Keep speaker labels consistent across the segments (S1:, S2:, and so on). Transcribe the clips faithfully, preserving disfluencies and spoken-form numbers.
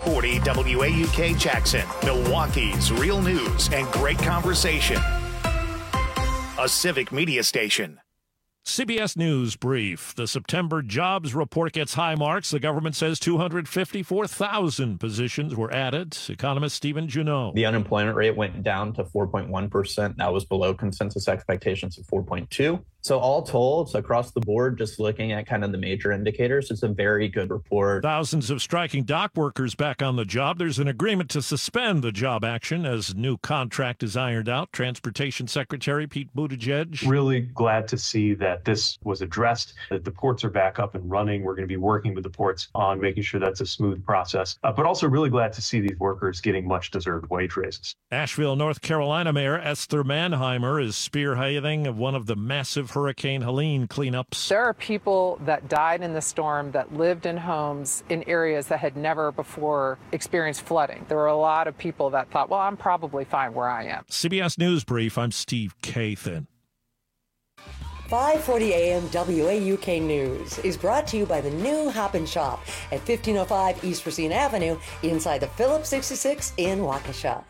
S1: forty W A U K Jackson, Milwaukee's real news and great conversation. A Civic Media station.
S2: C B S News brief. The September jobs report gets high marks. The government says two hundred fifty-four thousand positions were added. Economist Stephen Junot.
S3: The unemployment rate went down to four point one percent. That was below consensus expectations of four point two. So all told, across the board, just looking at kind of the major indicators, it's a very good report.
S2: Thousands of striking dock workers back on the job. There's an agreement to suspend the job action as new contract is ironed out. Transportation Secretary Pete Buttigieg.
S4: Really glad to see that this was addressed, that the ports are back up and running. We're going to be working with the ports on making sure that's a smooth process, uh, but also really glad to see these workers getting much deserved wage raises.
S2: Asheville, North Carolina Mayor Esther Manheimer is spearheading one of the massive Hurricane Helene cleanups.
S5: There are people that died in the storm that lived in homes in areas that had never before experienced flooding. There were a lot of people that thought, well, I'm probably fine where I am.
S2: C B S News Brief, I'm Steve Kathan.
S6: five forty A M W A U K News is brought to you by the new Hop and Shop at fifteen oh five East Racine Avenue inside the Phillips sixty-six in Waukesha.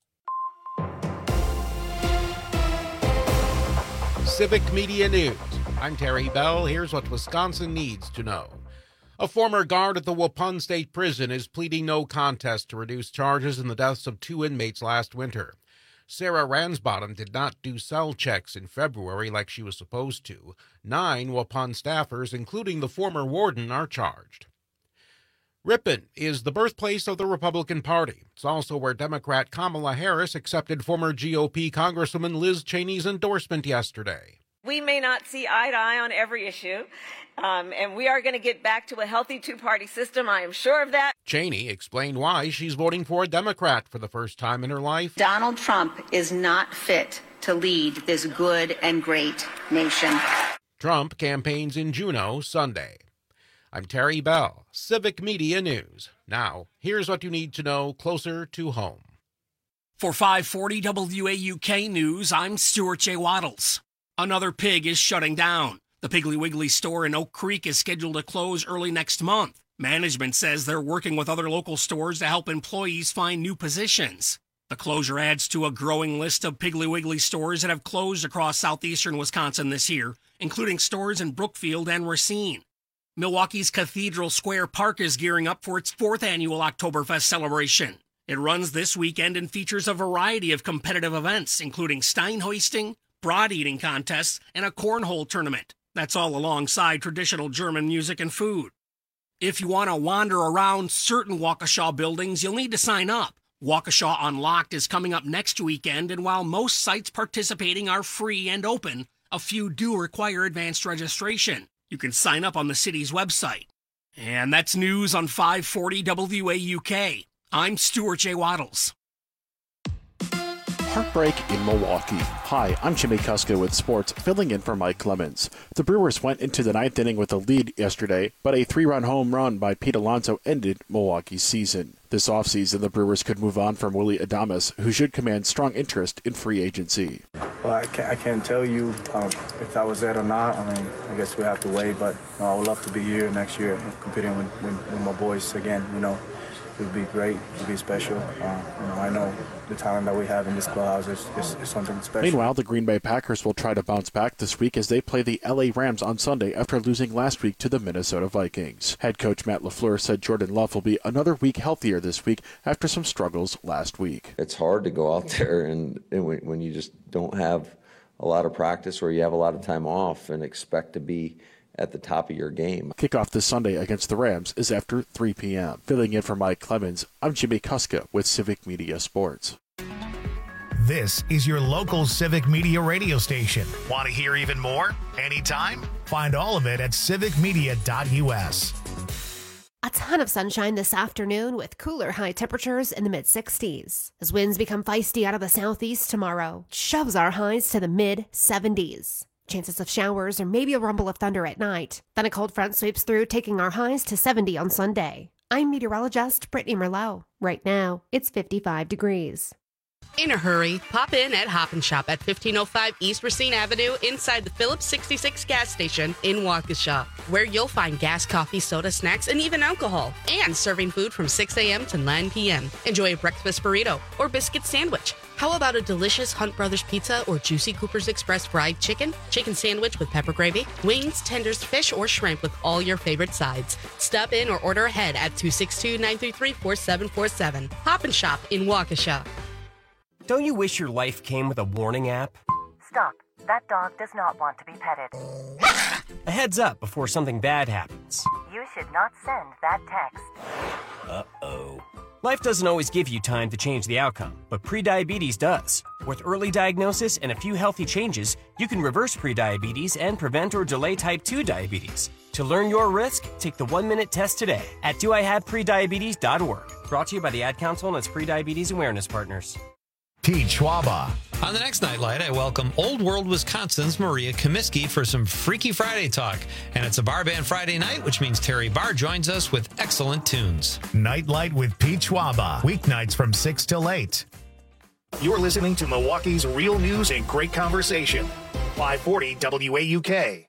S7: Civic Media News. I'm Terry Bell. Here's what Wisconsin needs to know. A former guard at the Waupun State Prison is pleading no contest to reduce charges in the deaths of two inmates last winter. Sarah Ransbottom did not do cell checks in February like she was supposed to. Nine Waupun staffers, including the former warden, are charged. Ripon is the birthplace of the Republican Party. It's also where Democrat Kamala Harris accepted former G O P Congresswoman Liz Cheney's endorsement yesterday.
S8: We may not see eye to eye on every issue, um, and we are going to get back to a healthy two-party system. I am sure of that.
S7: Cheney explained why she's voting for a Democrat for the first time in her life.
S9: Donald Trump is not fit to lead this good and great nation.
S7: Trump campaigns in Juneau Sunday. I'm Terry Bell, Civic Media News. Now, here's what you need to know closer to home.
S10: For five forty W A U K News, I'm Stuart J. Waddles. Another pig is shutting down. The Piggly Wiggly store in Oak Creek is scheduled to close early next month. Management says they're working with other local stores to help employees find new positions. The closure adds to a growing list of Piggly Wiggly stores that have closed across southeastern Wisconsin this year, including stores in Brookfield and Racine. Milwaukee's Cathedral Square Park is gearing up for its fourth annual Oktoberfest celebration. It runs this weekend and features a variety of competitive events, including stein hoisting, broad eating contests, and a cornhole tournament. That's all alongside traditional German music and food. If you want to wander around certain Waukesha buildings, you'll need to sign up. Waukesha Unlocked is coming up next weekend, and while most sites participating are free and open, a few do require advanced registration. You can sign up on the city's website. And that's news on five forty W A U K. I'm Stuart J. Waddles.
S11: Heartbreak in Milwaukee. Hi, I'm Jimmy Kuska with sports, filling in for Mike Clemens. The Brewers went into the ninth inning with a lead yesterday, but a three-run home run by Pete Alonso ended Milwaukee's season. This offseason, the Brewers could move on from Willie Adames, who should command strong interest in free agency.
S12: Well, I can't, I can't tell you um, if that was it or not. I mean, I guess we have to wait, but you know, I would love to be here next year competing with, with, with my boys again. You know, it would be great. It would be special. Uh, you know, I know the talent that we have in this clubhouse is, is, is something special.
S11: Meanwhile, the Green Bay Packers will try to bounce back this week as they play the L A Rams on Sunday after losing last week to the Minnesota Vikings. Head coach Matt LaFleur said Jordan Love will be another week healthier this week after some struggles last week.
S13: It's hard to go out there and, and when, when you just don't have a lot of practice or you have a lot of time off and expect to be at the top of your game.
S11: Kickoff this Sunday against the Rams is after three p.m. Filling in for Mike Clemens, I'm Jimmy Kuska with Civic Media Sports.
S1: This is your local Civic Media radio station. Want to hear even more? Anytime? Find all of it at civic media dot u s.
S14: A ton of sunshine this afternoon with cooler high temperatures in the mid sixties. As winds become feisty out of the southeast tomorrow, it shoves our highs to the mid seventies. Chances of showers or maybe a rumble of thunder at night. Then a cold front sweeps through, taking our highs to seventy on Sunday. I'm meteorologist Brittany Merlot. Right now, it's fifty-five degrees.
S15: In a hurry, pop in at Hop and Shop at fifteen oh five East Racine Avenue inside the Phillips sixty-six gas station in Waukesha, where you'll find gas, coffee, soda, snacks, and even alcohol, and serving food from six a.m. to nine p.m. Enjoy a breakfast burrito or biscuit sandwich. How about a delicious Hunt Brothers pizza or juicy Cooper's Express fried chicken, chicken sandwich with pepper gravy, wings, tenders, fish, or shrimp with all your favorite sides? Stop in or order ahead at two six two, nine three three, four seven four seven. Hop and Shop in Waukesha.
S16: Don't you wish your life came with a warning app?
S17: Stop. That dog does not want to be petted.
S16: A heads up before something bad happens.
S17: You should not send that text.
S16: Uh-oh. Life doesn't always give you time to change the outcome, but prediabetes does. With early diagnosis and a few healthy changes, you can reverse prediabetes and prevent or delay type two diabetes. To learn your risk, take the one-minute test today at do I have prediabetes dot org. Brought to you by the Ad Council and its prediabetes awareness partners.
S1: Pete Schwaba.
S18: On the next Nightlight, I welcome Old World Wisconsin's Maria Comiskey for some Freaky Friday talk. And it's a bar band Friday night, which means Terry Barr joins us with excellent tunes.
S1: Nightlight with Pete Schwaba. Weeknights from six till eight. You're listening to Milwaukee's real news and great conversation. five forty W A U K.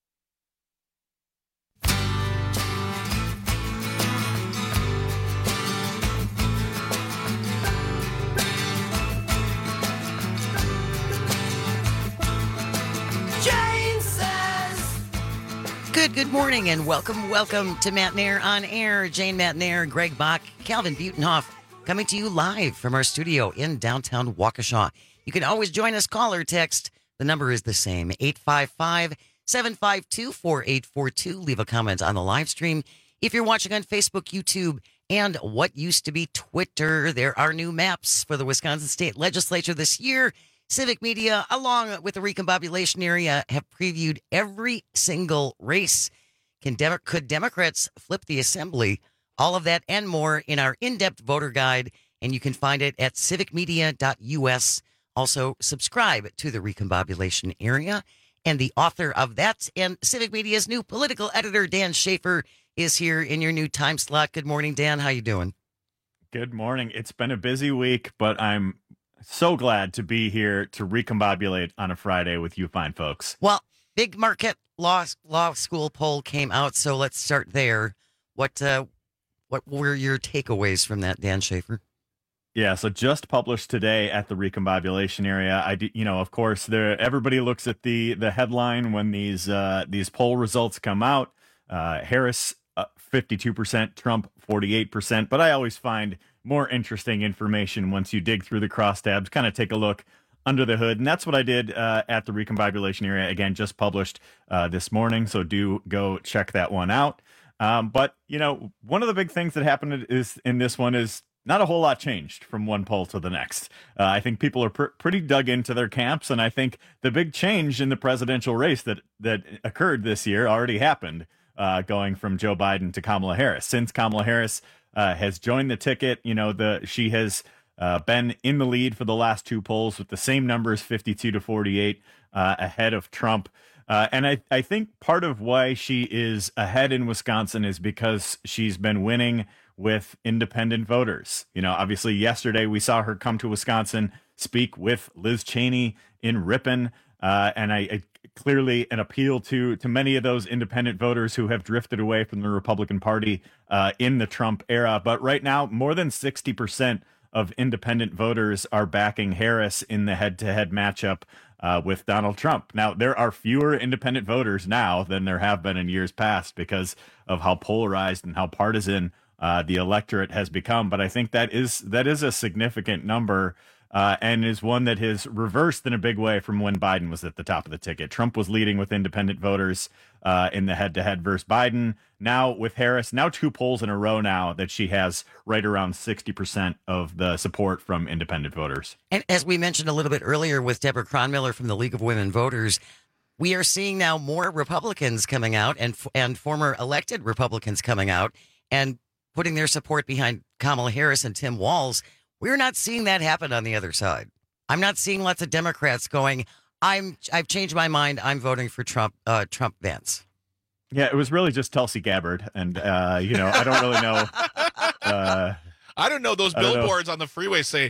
S19: Good, good morning, and welcome, welcome to Matt Nair on Air. Jane Matt Nair, Greg Bach, Calvin Butenhoff, coming to you live from our studio in downtown Waukesha. You can always join us, call or text. The number is the same, eight five five, seven five two, four eight four two. Leave a comment on the live stream. If you're watching on Facebook, YouTube, and what used to be Twitter, there are new maps for the Wisconsin State Legislature this year. Civic Media, along with the recombobulation area, have previewed every single race. Can Dem- could Democrats flip the assembly? All of that and more in our in-depth voter guide, and you can find it at civic media dot U S. Also, subscribe to the recombobulation area. And the author of that and Civic Media's new political editor, Dan Schaefer, is here in your new time slot. Good morning, Dan. How you doing?
S20: Good morning. It's been a busy week, but I'm so glad to be here to recombobulate on a Friday with you fine folks.
S19: Well, big Marquette Law Law School poll came out, so let's start there. What uh, what were your takeaways from that, Dan Schaefer?
S20: Yeah, so just published today at the recombobulation area. I, do, you know, of course, there everybody looks at the the headline when these uh, these poll results come out. Uh, Harris uh, fifty-two percent, Trump forty-eight percent, but I always find more interesting information once you dig through the crosstabs, kind of take a look under the hood. And that's what I did uh, at the recombobulation area. Again, just published uh, this morning. So do go check that one out. Um, but, you know, one of the big things that happened is in this one is not a whole lot changed from one poll to the next. Uh, I think people are pr- pretty dug into their camps. And I think the big change in the presidential race that, that occurred this year already happened, uh, going from Joe Biden to Kamala Harris. Since Kamala Harris Uh, has joined the ticket, you know, the she has uh, been in the lead for the last two polls with the same numbers, fifty-two to forty-eight, uh, ahead of Trump. Uh, and I, I think part of why she is ahead in Wisconsin is because she's been winning with independent voters. You know, obviously yesterday we saw her come to Wisconsin, speak with Liz Cheney in Ripon. Uh, and I, I clearly an appeal to to many of those independent voters who have drifted away from the Republican Party uh, in the Trump era. But right now, more than sixty percent of independent voters are backing Harris in the head-to-head matchup uh, with Donald Trump. Now, there are fewer independent voters now than there have been in years past because of how polarized and how partisan uh, the electorate has become. But I think that is that is a significant number. Uh, and is one that has reversed in a big way from when Biden was at the top of the ticket. Trump was leading with independent voters uh, in the head-to-head versus Biden. Now with Harris, now two polls in a row now that she has right around sixty percent of the support from independent voters.
S19: And as we mentioned a little bit earlier with Deborah Cronmiller from the League of Women Voters, we are seeing now more Republicans coming out and and former elected Republicans coming out and putting their support behind Kamala Harris and Tim Walz. We're not seeing that happen on the other side. I'm not seeing lots of Democrats going, I'm, I've changed my mind. I'm voting for Trump, uh, Trump Vance.
S20: Yeah, it was really just Tulsi Gabbard. And, uh, you know, I don't really know. Uh,
S21: I don't know. Those
S20: I don't
S21: billboards
S20: know.
S21: on the freeway say,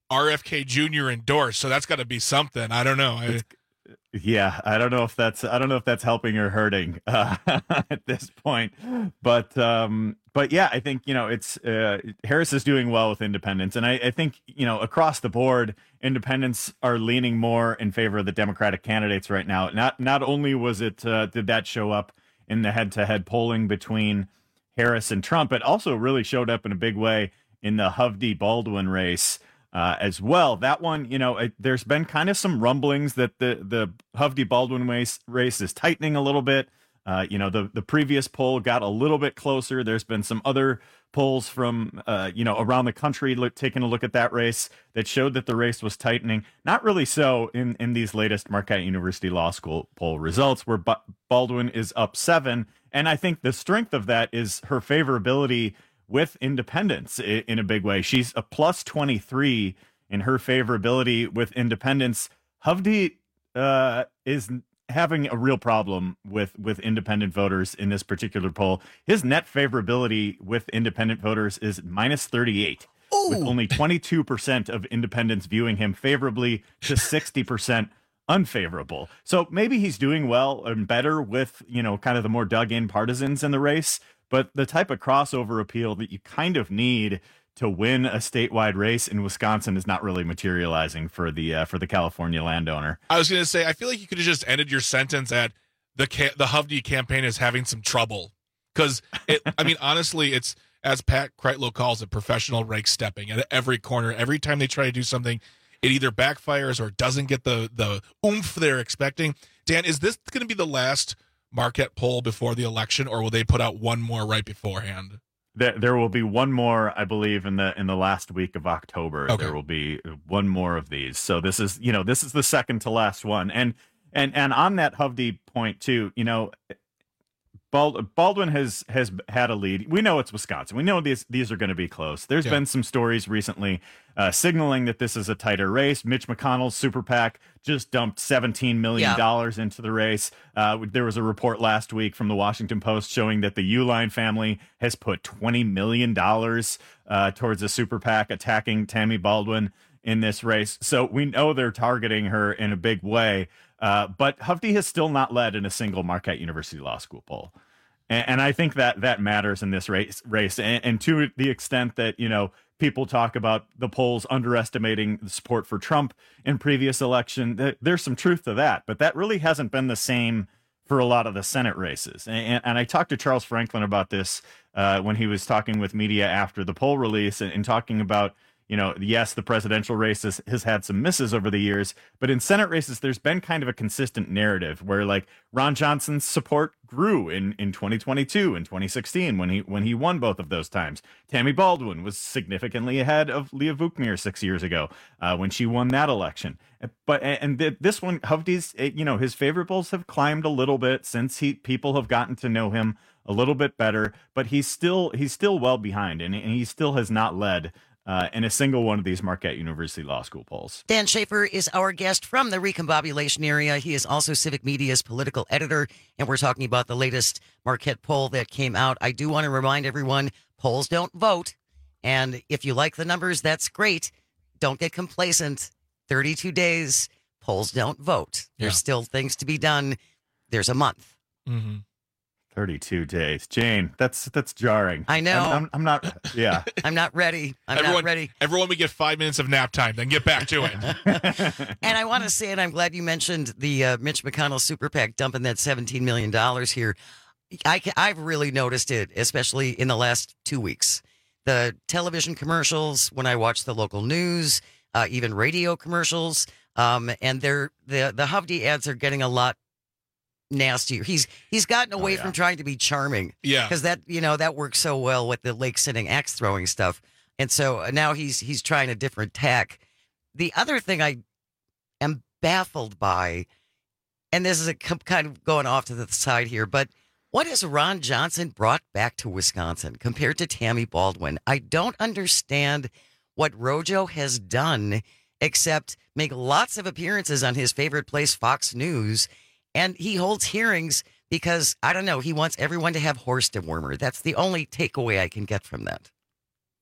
S21: R F K Junior endorsed, so that's got to be something. I don't know. I,
S20: Yeah, I don't know if that's I don't know if that's helping or hurting uh, at this point, but um, but yeah, I think you know it's uh, Harris is doing well with independents, and I, I think you know across the board, independents are leaning more in favor of the Democratic candidates right now. Not not only was it uh, did that show up in the head-to-head polling between Harris and Trump, it also really showed up in a big way in the Hovde-Baldwin race. Uh, as well, that one, you know, it, there's been kind of some rumblings that the the Hovde-Baldwin race, race is tightening a little bit. Uh, you know, the the previous poll got a little bit closer. There's been some other polls from, uh, you know, around the country look, taking a look at that race that showed that the race was tightening. Not really so in, in these latest Marquette University Law School poll results, where ba- Baldwin is up seven. And I think the strength of that is her favorability with independents in a big way. She's a plus twenty-three in her favorability with independents. Hovde uh, is having a real problem with, with independent voters in this particular poll. His net favorability with independent voters is minus thirty-eight, Ooh. With only twenty-two percent of independents viewing him favorably to sixty percent unfavorable. So maybe he's doing well and better with, you know, kind of the more dug in partisans in the race. But the type of crossover appeal that you kind of need to win a statewide race in Wisconsin is not really materializing for the uh, for the California landowner.
S21: I was going to say, I feel like you could have just ended your sentence at the ca- the Hovde campaign is having some trouble, because I mean, honestly, it's, as Pat Kreitlow calls it, professional rake stepping at every corner. Every time they try to do something, it either backfires or doesn't get the the oomph they're expecting. Dan, is this going to be the last Marquette poll before the election, or will they put out one more right beforehand?
S20: There, there will be one more, I believe, in the in the last week of October.
S21: Okay.
S20: There will be one more of these. So this is, you know, this is the second to last one. And and and on that Hovde point too, you know, Bald, Baldwin has has had a lead. We know it's Wisconsin. We know these these are going to be close. There's yeah. been some stories recently uh, signaling that this is a tighter race. Mitch McConnell's super PAC just dumped seventeen million dollars yeah. into the race. Uh, there was a report last week from the Washington Post showing that the Uline family has put twenty million dollars uh, towards a super PAC attacking Tammy Baldwin in this race. So we know they're targeting her in a big way. Uh, but Hovde has still not led in a single Marquette University Law School poll. And, and I think that that matters in this race. race. And, and to the extent that, you know, people talk about the polls underestimating the support for Trump in previous election, th- there's some truth to that. But that really hasn't been the same for a lot of the Senate races. And, and I talked to Charles Franklin about this uh, when he was talking with media after the poll release and, and talking about, you know, yes, the presidential race has, has had some misses over the years, but in Senate races, there's been kind of a consistent narrative where, like, Ron Johnson's support grew in, in twenty twenty-two and twenty sixteen when he when he won both of those times. Tammy Baldwin was significantly ahead of Leah Vukmir six years ago uh, when she won that election. But and th- this one, Hovde's, you know, his favorables have climbed a little bit since he people have gotten to know him a little bit better, but he's still he's still well behind, and, and he still has not led Uh, in a single one of these Marquette University Law School polls.
S19: Dan Schaefer is our guest from the recombobulation area. He is also Civic Media's political editor, and we're talking about the latest Marquette poll that came out. I do want to remind everyone, polls don't vote, and if you like the numbers, that's great. Don't get complacent. thirty-two days, polls don't vote. Yeah. There's still things to be done. There's a month.
S21: Mm-hmm.
S20: thirty-two days. Jane, that's that's jarring.
S19: I know.
S20: I'm, I'm, I'm not, yeah.
S19: I'm not ready. I'm
S21: everyone,
S19: not ready.
S21: Everyone, we get five minutes of nap time, then get back to it.
S19: And I want to say, and I'm glad you mentioned the uh, Mitch McConnell super PAC dumping that seventeen million dollars here. I, I've really noticed it, especially in the last two weeks. The television commercials, when I watch the local news, uh, even radio commercials, um, and they're, the, the Hovde ads are getting a lot nastier. He's he's gotten away oh, yeah. from trying to be charming.
S21: Yeah.
S19: Because that, you know, that works so well with the lake sitting axe throwing stuff. And so now he's he's trying a different tack. The other thing I am baffled by, and this is a kind of going off to the side here, but what has Ron Johnson brought back to Wisconsin compared to Tammy Baldwin? I don't understand what Rojo has done except make lots of appearances on his favorite place, Fox News. And he holds hearings because, I don't know, he wants everyone to have horse dewormer. That's the only takeaway I can get from that.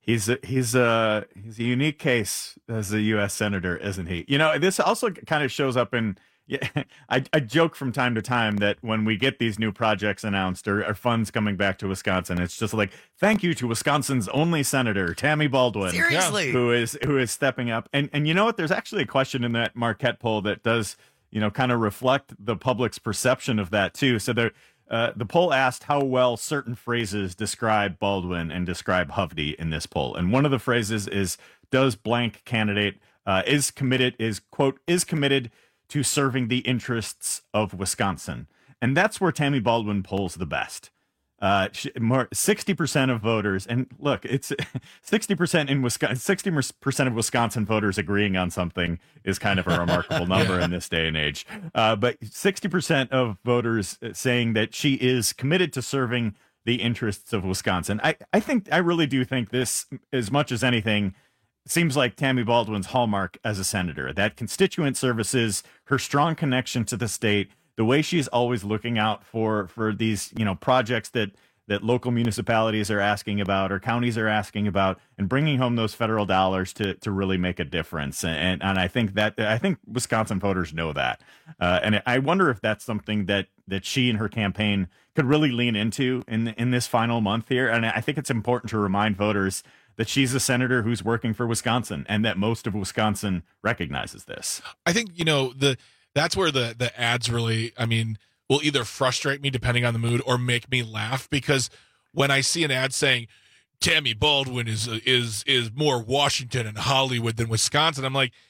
S20: He's a, he's a he's a unique case as a U S senator, isn't he? You know, this also kind of shows up in. Yeah, I, I joke from time to time that when we get these new projects announced or, or funds coming back to Wisconsin, it's just like, thank you to Wisconsin's only senator, Tammy Baldwin,
S19: Seriously,
S20: who is who is stepping up. And and you know what? There's actually a question in that Marquette poll that does, you know, kind of reflect the public's perception of that too. So there. Uh, the poll asked how well certain phrases describe Baldwin and describe Hovde in this poll. And one of the phrases is, does blank candidate uh, is committed, is, quote, is committed to serving the interests of Wisconsin. And that's where Tammy Baldwin polls the best. Uh, she, more sixty percent of voters, and look, it's sixty percent in Wisconsin, sixty percent of Wisconsin voters agreeing on something is kind of a remarkable number yeah. in this day and age. Uh, but sixty percent of voters saying that she is committed to serving the interests of Wisconsin. I, I think, I really do think this, as much as anything, seems like Tammy Baldwin's hallmark as a senator, that constituent services, her strong connection to the state, the way she's always looking out for for these, you know, projects that that local municipalities are asking about or counties are asking about, and bringing home those federal dollars to to really make a difference. And and I think that I think Wisconsin voters know that. Uh, and I wonder if that's something that that she and her campaign could really lean into in in this final month here. And I think it's important to remind voters that she's a senator who's working for Wisconsin and that most of Wisconsin recognizes this.
S21: I think, you know, the that's where the, the ads really, I mean, will either frustrate me depending on the mood or make me laugh, because when I see an ad saying Tammy Baldwin is is is more Washington and Hollywood than Wisconsin, I'm like,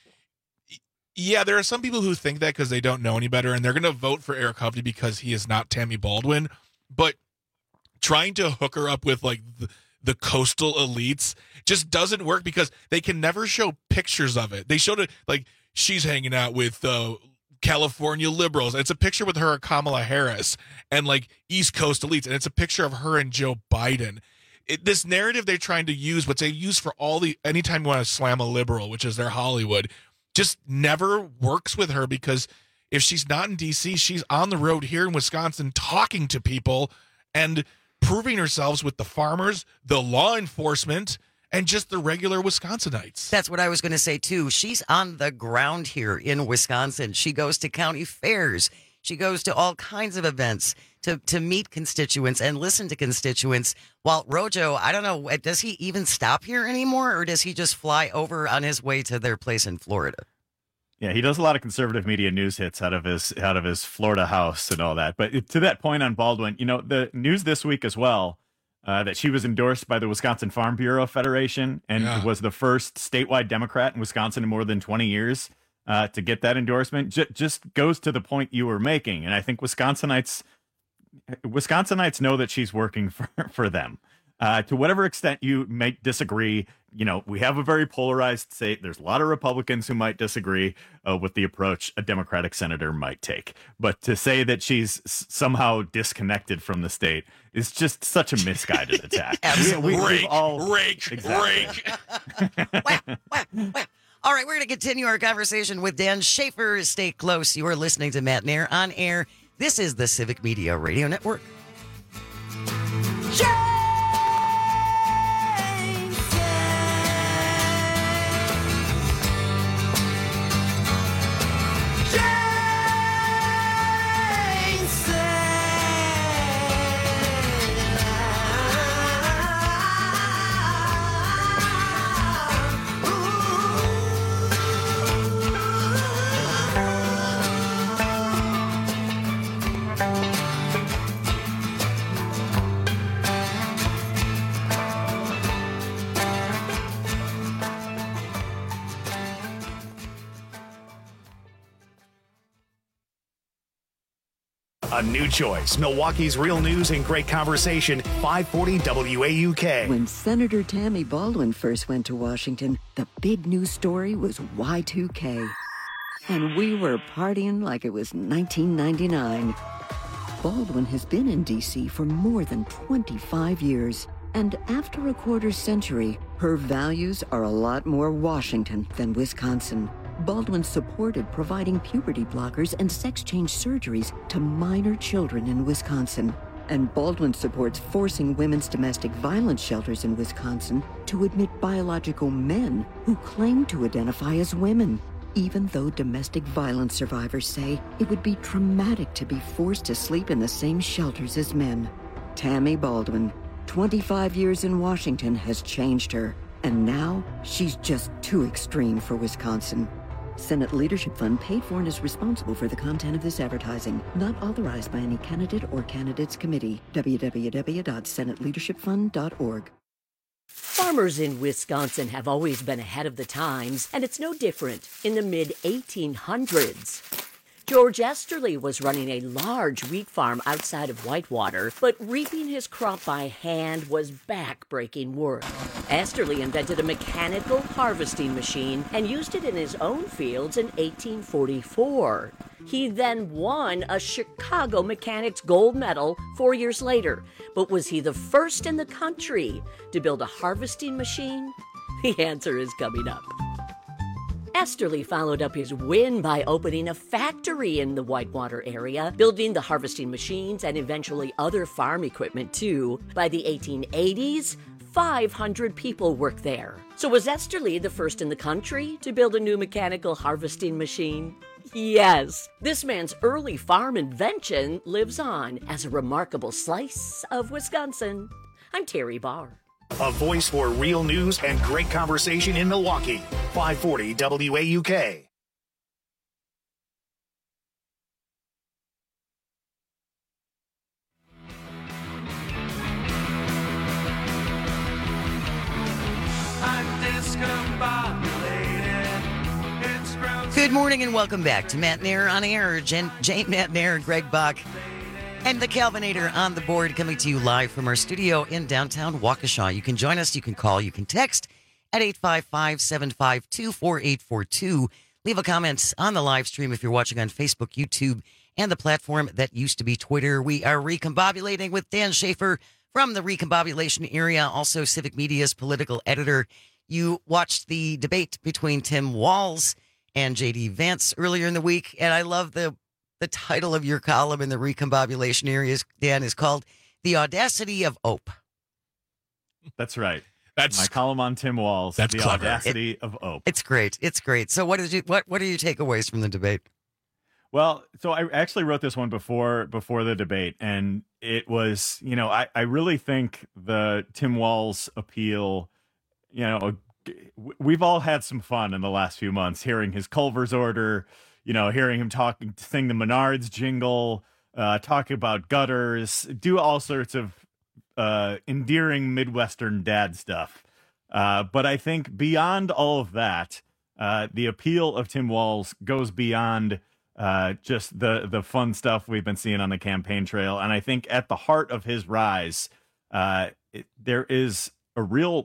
S21: yeah, there are some people who think that because they don't know any better, and they're going to vote for Eric Hovde because he is not Tammy Baldwin. But trying to hook her up with like the, the coastal elites just doesn't work, because they can never show pictures of it. They showed it like she's hanging out with uh, California liberals. It's a picture with her and Kamala Harris and like East Coast elites, and it's a picture of her and Joe Biden. It, this narrative they're trying to use, what they use for all the anytime you want to slam a liberal, which is their Hollywood, just never works with her, because if she's not in D C, she's on the road here in Wisconsin talking to people and proving herself with the farmers, the law enforcement, and just the regular Wisconsinites.
S19: That's what I was going to say, too. She's on the ground here in Wisconsin. She goes to county fairs. She goes to all kinds of events to, to meet constituents and listen to constituents. While Rojo, I don't know, does he even stop here anymore, or does he just fly over on his way to their place in Florida?
S20: Yeah, he does a lot of conservative media news hits out of his out of his Florida house and all that. But to that point on Baldwin, you know, the news this week as well, Uh, that she was endorsed by the Wisconsin Farm Bureau Federation and yeah. was the first statewide Democrat in Wisconsin in more than twenty years uh, to get that endorsement, j- just goes to the point you were making. And I think Wisconsinites Wisconsinites know that she's working for, for them. Uh, to whatever extent you may disagree, you know, we have a very polarized state. There's a lot of Republicans who might disagree uh, with the approach a Democratic senator might take. But to say that she's s- somehow disconnected from the state is just such a misguided attack.
S19: Absolutely.
S21: We, we, rake, all... rake,
S20: exactly.
S21: rake.
S19: whap, whap, whap. All right, we're going to continue our conversation with Dan Schaefer. Stay close. You are listening to Matt Nair on air. This is the Civic Media Radio Network. Yeah!
S1: A new choice. Milwaukee's real news and great conversation. five forty W A U K.
S3: When Senator Tammy Baldwin first went to Washington, the big news story was Y two K. And we were partying like it was nineteen ninety-nine. Baldwin has been in D C for more than twenty-five years. And after a quarter century, her values are a lot more Washington than Wisconsin. Baldwin supported providing puberty blockers and sex change surgeries to minor children in Wisconsin. And Baldwin supports forcing women's domestic violence shelters in Wisconsin to admit biological men who claim to identify as women, even though domestic violence survivors say it would be traumatic to be forced to sleep in the same shelters as men. Tammy Baldwin, twenty-five years in Washington, has changed her, and now she's just too extreme for Wisconsin. Senate Leadership Fund paid for and is responsible for the content of this advertising. Not authorized by any candidate or candidates committee. w w w dot senate leadership fund dot org.
S4: Farmers in Wisconsin have always been ahead of the times, and it's no different in the mid eighteen hundreds. George Esterly was running a large wheat farm outside of Whitewater, but reaping his crop by hand was back-breaking work. Esterly invented a mechanical harvesting machine and used it in his own fields in eighteen forty-four. He then won a Chicago Mechanics Gold Medal four years later. But was he the first in the country to build a harvesting machine? The answer is coming up. Esterly followed up his win by opening a factory in the Whitewater area, building the harvesting machines and eventually other farm equipment too. By the eighteen eighties, five hundred people worked there. So was Esterly the first in the country to build a new mechanical harvesting machine? Yes. This man's early farm invention lives on as a remarkable slice of Wisconsin. I'm Terry Barr.
S1: A voice for real news and great conversation in Milwaukee. five forty W A U K.
S19: Good morning and welcome back to Matt Nair on Air. Jen, Jane Matt Nair, Greg Bach, and the Calvinator on the board, coming to you live from our studio in downtown Waukesha. You can join us, you can call, you can text at eight five five, seven five two, four eight four two. Leave a comment on the live stream if you're watching on Facebook, YouTube, and the platform that used to be Twitter. We are recombobulating with Dan Schaefer from the Recombobulation area, also Civic Media's political editor. You watched the debate between Tim Walz and J D Vance earlier in the week, and I love the the title of your column in the Recombobulation area, Dan, is called The Audacity of Ope.
S20: That's right.
S21: That's
S20: my column on Tim Walz.
S21: That's
S20: The
S21: clever.
S20: Audacity
S19: It,
S20: of Ope.
S19: It's great. It's great. So what did you what what are your takeaways from the debate?
S20: Well, so I actually wrote this one before before the debate, and it was, you know, I, I really think the Tim Walz appeal, you know, we've all had some fun in the last few months hearing his Culver's order, you know, hearing him talking, sing the Menards jingle, uh, talk about gutters, do all sorts of uh, endearing Midwestern dad stuff. Uh, but I think beyond all of that, uh, the appeal of Tim Walz goes beyond uh, just the, the fun stuff we've been seeing on the campaign trail. And I think at the heart of his rise, uh, it, there is a real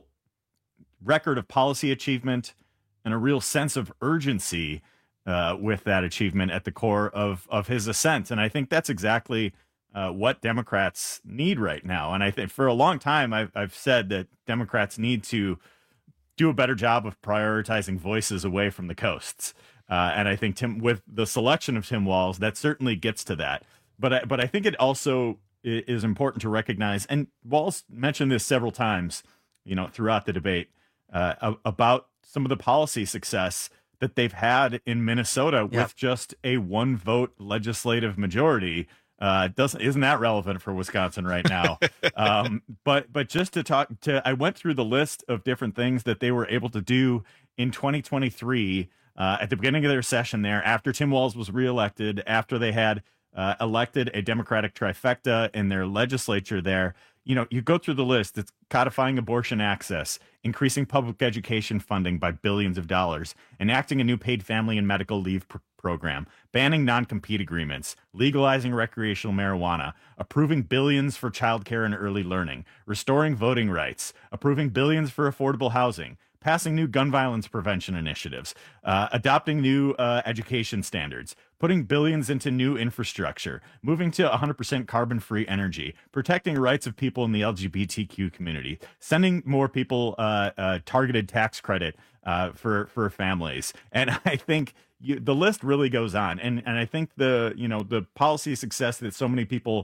S20: record of policy achievement and a real sense of urgency Uh, with that achievement at the core of of his ascent. And I think that's exactly uh, what Democrats need right now. And I think for a long time, I've, I've said that Democrats need to do a better job of prioritizing voices away from the coasts. Uh, and I think Tim, with the selection of Tim Walz, that certainly gets to that. But I, but I think it also is important to recognize, and Walz mentioned this several times, you know, throughout the debate, uh, about some of the policy success that they've had in Minnesota
S19: Yep.
S20: with just a one vote legislative majority. Uh, doesn't isn't that relevant for Wisconsin right now? um, but but just to talk to, I went through the list of different things that they were able to do in twenty twenty-three uh, at the beginning of their session there, after Tim Walz was reelected, after they had uh, elected a Democratic trifecta in their legislature there. You know, you go through the list. It's codifying abortion access, increasing public education funding by billions of dollars, enacting a new paid family and medical leave pr- program, banning non-compete agreements, legalizing recreational marijuana, approving billions for childcare and early learning, restoring voting rights, approving billions for affordable housing, passing new gun violence prevention initiatives, uh, adopting new uh, education standards, putting billions into new infrastructure, moving to one hundred percent carbon-free energy, protecting rights of people in the L G B T Q community, sending more people uh, uh, targeted tax credit uh, for for families. And I think you, the list really goes on. And and I think the you know the policy success that so many people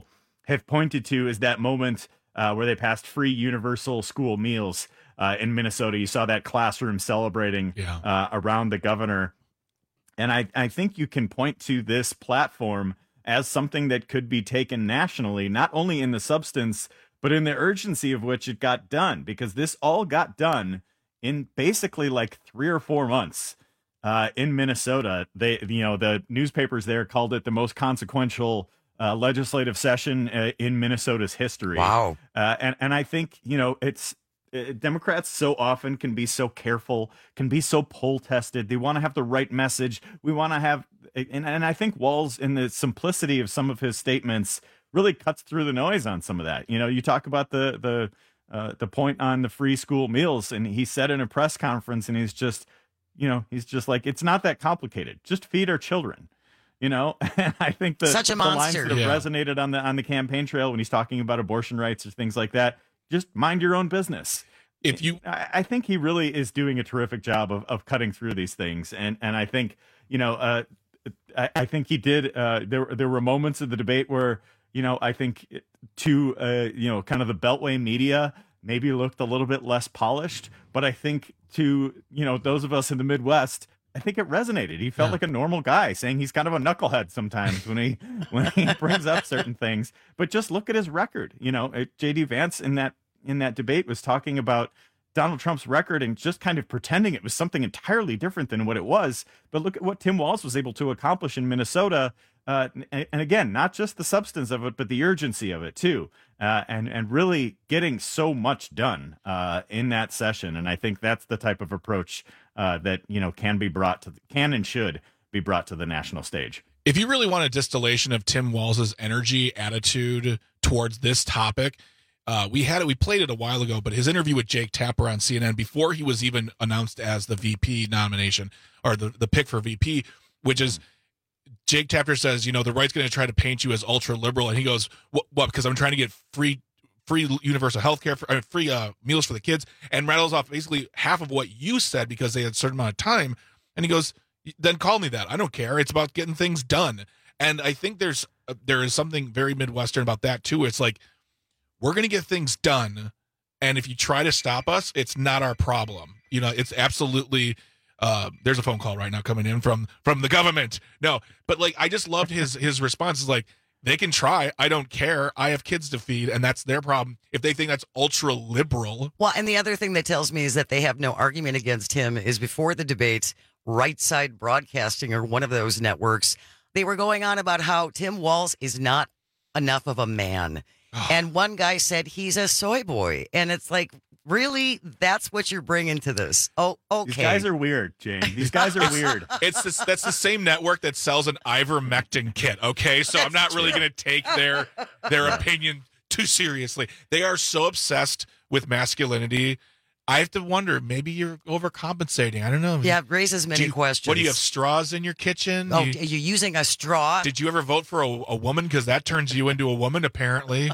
S20: have pointed to is that moment uh, where they passed free universal school meals uh, in Minnesota. You saw that classroom celebrating
S21: yeah.
S20: uh, around the governor. And I, I think you can point to this platform as something that could be taken nationally, not only in the substance, but in the urgency of which it got done, because this all got done in basically like three or four months uh, in Minnesota. They, you know, the newspapers there called it the most consequential uh, legislative session uh, in Minnesota's history.
S19: Wow.
S20: Uh, and, and I think, you know, it's, uh, Democrats so often can be so careful, can be so poll tested. They want to have the right message. We want to have, and, and I think Walz, in the simplicity of some of his statements, really cuts through the noise on some of that. You know, you talk about the, the, Uh, the point on the free school meals, and he said in a press conference, and he's just, you know, he's just like, it's not that complicated. Just feed our children, you know. And I think the,
S19: Such a
S20: the lines
S19: monster.
S20: that have
S21: Yeah.
S20: resonated on the on the campaign trail when he's talking about abortion rights or things like that. Just mind your own business.
S21: If you,
S20: I, I think he really is doing a terrific job of of cutting through these things, and and I think, you know, uh, I, I think he did. Uh, there there were moments of the debate where, you know, I think to, uh, you know, kind of the Beltway media maybe looked a little bit less polished, but I think to, you know, those of us in the Midwest, I think it resonated. He felt
S21: Yeah.
S20: like a normal guy saying he's kind of a knucklehead sometimes when he when he brings up certain things. But just look at his record. You know, J D Vance in that in that debate was talking about Donald Trump's record and just kind of pretending it was something entirely different than what it was. But look at what Tim Walz was able to accomplish in Minnesota. Uh, and, and again, not just the substance of it, but the urgency of it too, uh, and and really getting so much done uh, in that session. And I think that's the type of approach uh, that, you know, can be brought to can and should be brought to the national stage.
S21: if you really want a distillation of Tim Walz's energy, attitude towards this topic, uh, we had it. We played it a while ago, but his interview with Jake Tapper on C N N before he was even announced as the V P nomination or the the pick for V P, which is. Jake Tapper says, you know, the right's going to try to paint you as ultra liberal, and he goes, "What? What? Because I'm trying to get free, free universal health care, for, uh, free uh, meals for the kids," and rattles off basically half of what you said because they had a certain amount of time. And he goes, "Then call me that. I don't care. It's about getting things done." And I think there's uh, there is something very Midwestern about that too. It's like we're going to get things done, and if you try to stop us, it's not our problem. You know, it's absolutely. Uh, there's a phone call right now coming in from from the government. No, but like I just loved his his response. Is like they can try. I don't care. I have kids to feed, and that's their problem. If they think that's ultra liberal.
S19: Well, and the other thing that tells me is that they have no argument against him is before the debate, Right Side Broadcasting or one of those networks, they were going on about how Tim Walz is not enough of a man. And one guy said he's a soy boy, and it's like. Really? That's what you're bringing to this? Oh, okay.
S20: These guys are weird, Jane. These guys are weird.
S21: It's this, that's the same network that sells an ivermectin kit. Okay, so I'm not really going to take their their opinion too seriously. They are so obsessed with masculinity. I have to wonder. Maybe you're overcompensating. I don't know.
S19: Yeah, it raises many
S21: do you,
S19: questions.
S21: What do you have? Straws in your kitchen?
S19: Oh,
S21: you,
S19: are you using a straw?
S21: Did you ever vote for a, a woman? Because that turns you into a woman, apparently.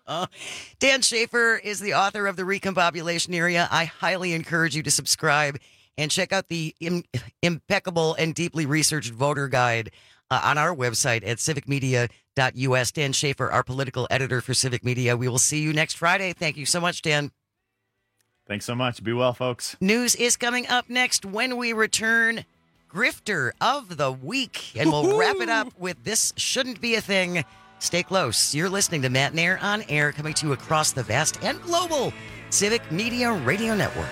S19: Dan Schaefer is the author of The Recombobulation Area. I highly encourage you to subscribe and check out the im- impeccable and deeply researched voter guide uh, on our website at civic media dot u s. Dan Schaefer, our political editor for Civic Media. We will see you next Friday. Thank you so much, Dan.
S20: Thanks so much. Be well, folks.
S19: News is coming up next when we return. Grifter of the Week. And we'll wrap it up with This Shouldn't Be a Thing. Stay close. You're listening to Matt Nair on Air, coming to you across the vast and global Civic Media Radio Network.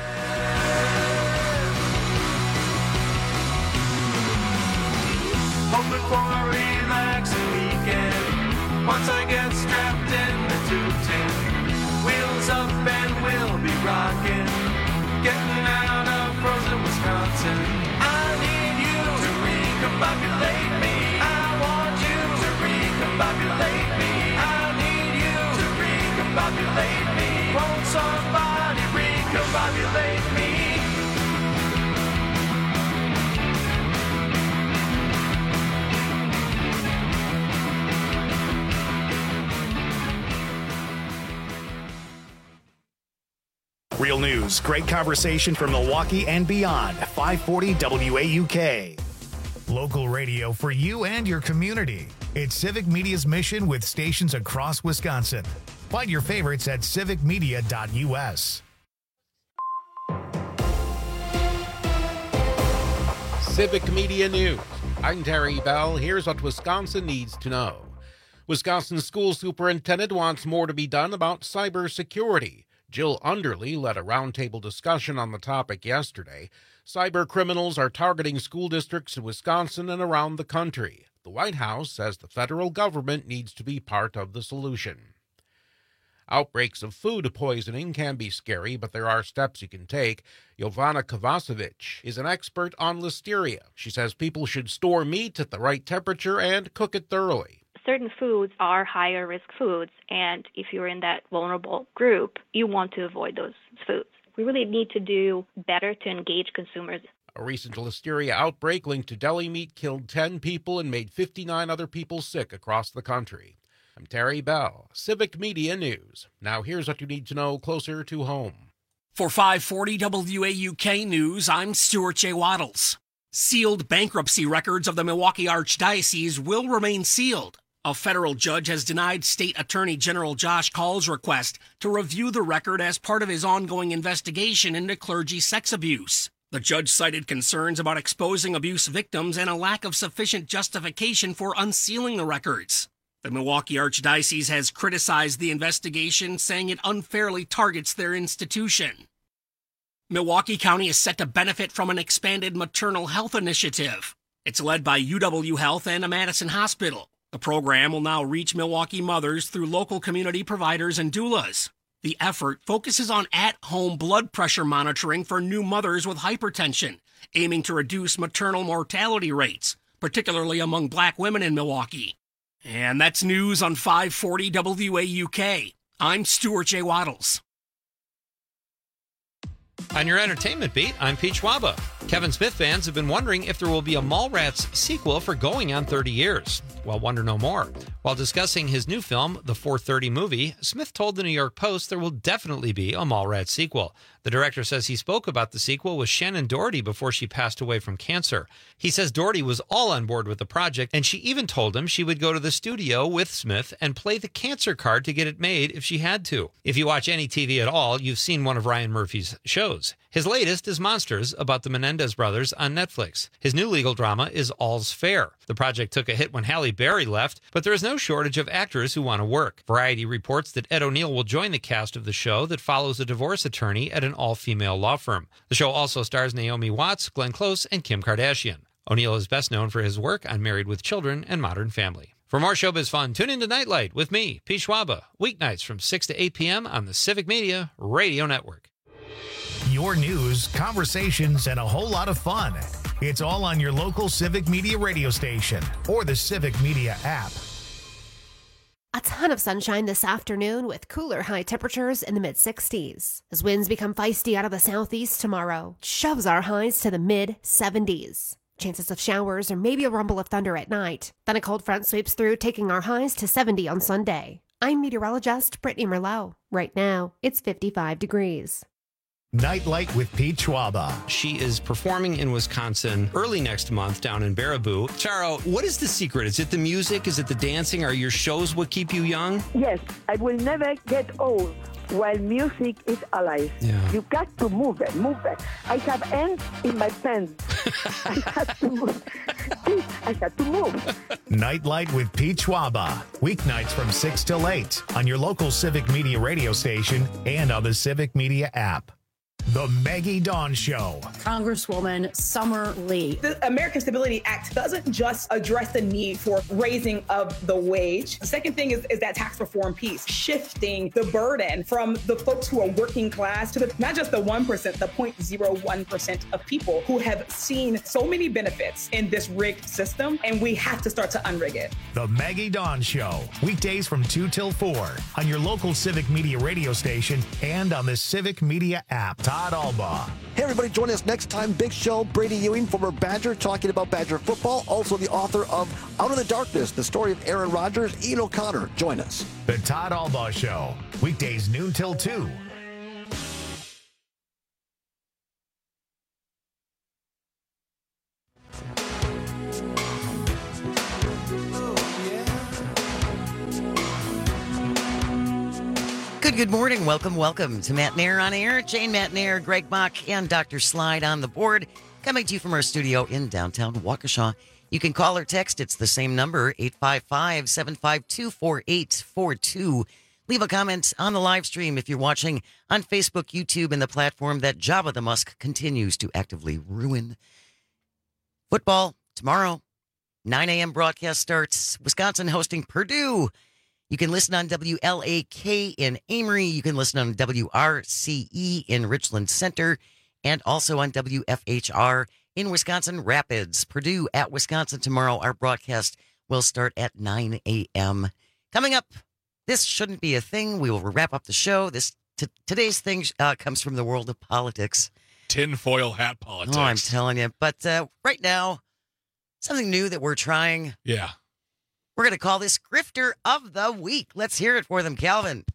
S5: Hoping for a relaxing weekend. Once I get strapped in the two-ten, wheels up and we'll be rocking. Getting out of frozen Wisconsin. I need you to recombobulate me. I want you to recombobulate me. I need you to recombobulate me. Won't somebody recombobulate me?
S1: Real news, great conversation from Milwaukee and beyond. five forty W A U K. Local radio for you and your community. It's Civic Media's mission with stations across Wisconsin. Find your favorites at civic media dot U S.
S7: Civic Media News. I'm Terry Bell. Here's what Wisconsin needs to know. Wisconsin school superintendent wants more to be done about cybersecurity. Jill Underly led a roundtable discussion on the topic yesterday. Cyber criminals are targeting school districts in Wisconsin and around the country. The White House says the federal government needs to be part of the solution. Outbreaks of food poisoning can be scary, but there are steps you can take. Jovana Kovacevic is an expert on listeria. She says people should store meat at the right temperature and cook it thoroughly.
S2: Certain foods are higher risk foods, and if you're in that vulnerable group, you want to avoid those foods. We really need to do better to engage consumers.
S7: A recent listeria outbreak linked to deli meat killed ten people and made fifty-nine other people sick across the country. I'm Terry Bell, Civic Media News. Now here's what you need to know closer to home.
S10: For five forty W A U K News, I'm Stuart J. Waddles. Sealed bankruptcy records of the Milwaukee Archdiocese will remain sealed. A federal judge has denied State Attorney General Josh Call's request to review the record as part of his ongoing investigation into clergy sex abuse. The judge cited concerns about exposing abuse victims and a lack of sufficient justification for unsealing the records. The Milwaukee Archdiocese has criticized the investigation, saying it unfairly targets their institution. Milwaukee County is set to benefit from an expanded maternal health initiative. It's led by U W Health and a Madison Hospital. The program will now reach Milwaukee mothers through local community providers and doulas. The effort focuses on at-home blood pressure monitoring for new mothers with hypertension, aiming to reduce maternal mortality rates, particularly among black women in Milwaukee. And that's news on five forty W A U K. I'm Stuart J. Waddles.
S18: On your entertainment beat, I'm Pete Schwaba. Kevin Smith fans have been wondering if there will be a Mallrats sequel for going on thirty years. Well, wonder no more. While discussing his new film, The four thirty Movie, Smith told the New York Post there will definitely be a Mallrats sequel. The director says he spoke about the sequel with Shannon Doherty before she passed away from cancer. He says Doherty was all on board with the project, and she even told him she would go to the studio with Smith and play the cancer card to get it made if she had to. If you watch any T V at all, you've seen one of Ryan Murphy's shows. His latest is Monsters, about the Menendez brothers on Netflix. His new legal drama is All's Fair. The project took a hit when Halle Berry left, but there is no shortage of actors who want to work. Variety reports that Ed O'Neill will join the cast of the show that follows a divorce attorney at an all-female law firm. The show also stars Naomi Watts, Glenn Close, and Kim Kardashian. O'Neill is best known for his work on Married with Children and Modern Family. For more showbiz fun, tune in to Nightlight with me, Pete Schwaba, weeknights from six to eight p.m. on the Civic Media Radio Network.
S1: Your news, conversations, and a whole lot of fun. It's all on your local Civic Media radio station or the Civic Media app.
S14: A ton of sunshine this afternoon with cooler high temperatures in the mid sixties. As winds become feisty out of the southeast tomorrow, shoves our highs to the mid seventies. Chances of showers or maybe a rumble of thunder at night. Then a cold front sweeps through, taking our highs to seventy on Sunday. I'm meteorologist Brittany Merlot. Right now, it's fifty-five degrees.
S1: Nightlight with Pete Schwaba.
S18: She is performing in Wisconsin early next month down in Baraboo. Charo, what is the secret? Is it the music? Is it the dancing? Are your shows what keep you young?
S22: Yes, I will never get old while music is alive.
S18: Yeah.
S22: You got to move it, move it. I have ants in my pants. I have to move. I have to move.
S1: Nightlight with Pete Schwaba. Weeknights from six till eight on your local Civic Media radio station and on the Civic Media app. The Maggie Dawn Show.
S23: Congresswoman Summer Lee.
S24: The American Stability Act doesn't just address the need for raising of the wage. The second thing is, is that tax reform piece, shifting the burden from the folks who are working class to the, not just the one percent, the zero point zero one percent of people who have seen so many benefits in this rigged system, and we have to start to unrig it.
S1: The Maggie Dawn Show. Weekdays from two till four on your local Civic Media radio station and on the Civic Media app. Todd Albaugh.
S25: Hey, everybody, join us next time. Big show. Brady Ewing, former Badger, talking about Badger football. Also the author of Out of the Darkness, the story of Aaron Rodgers. Ian O'Connor. Join us.
S1: The Todd Albaugh Show. Weekdays noon till two.
S5: Oh, yeah.
S19: Good, good morning. Welcome, welcome to Matt Nair on Air. Jane Matt Nair, Greg Bach, and Doctor Slide on the board. Coming to you from our studio in downtown Waukesha. You can call or text. It's the same number, eight five five, seven five two, four eight four two. Leave a comment on the live stream if you're watching on Facebook, YouTube, and the platform that Jabba the Musk continues to actively ruin. Football tomorrow, nine a.m. broadcast starts. Wisconsin hosting Purdue. You can listen on W L A K in Amory. You can listen on W R C E in Richland Center, and also on W F H R in Wisconsin Rapids. Purdue at Wisconsin tomorrow. Our broadcast will start at nine a.m. Coming up, this shouldn't be a thing. We will wrap up the show. This t- Today's thing uh, comes from the world of politics.
S21: Tinfoil hat politics.
S19: Oh, I'm telling you. But uh, right now, something new that we're trying.
S21: Yeah.
S19: We're going to call this Grifter of the Week. Let's hear it for them, Calvin.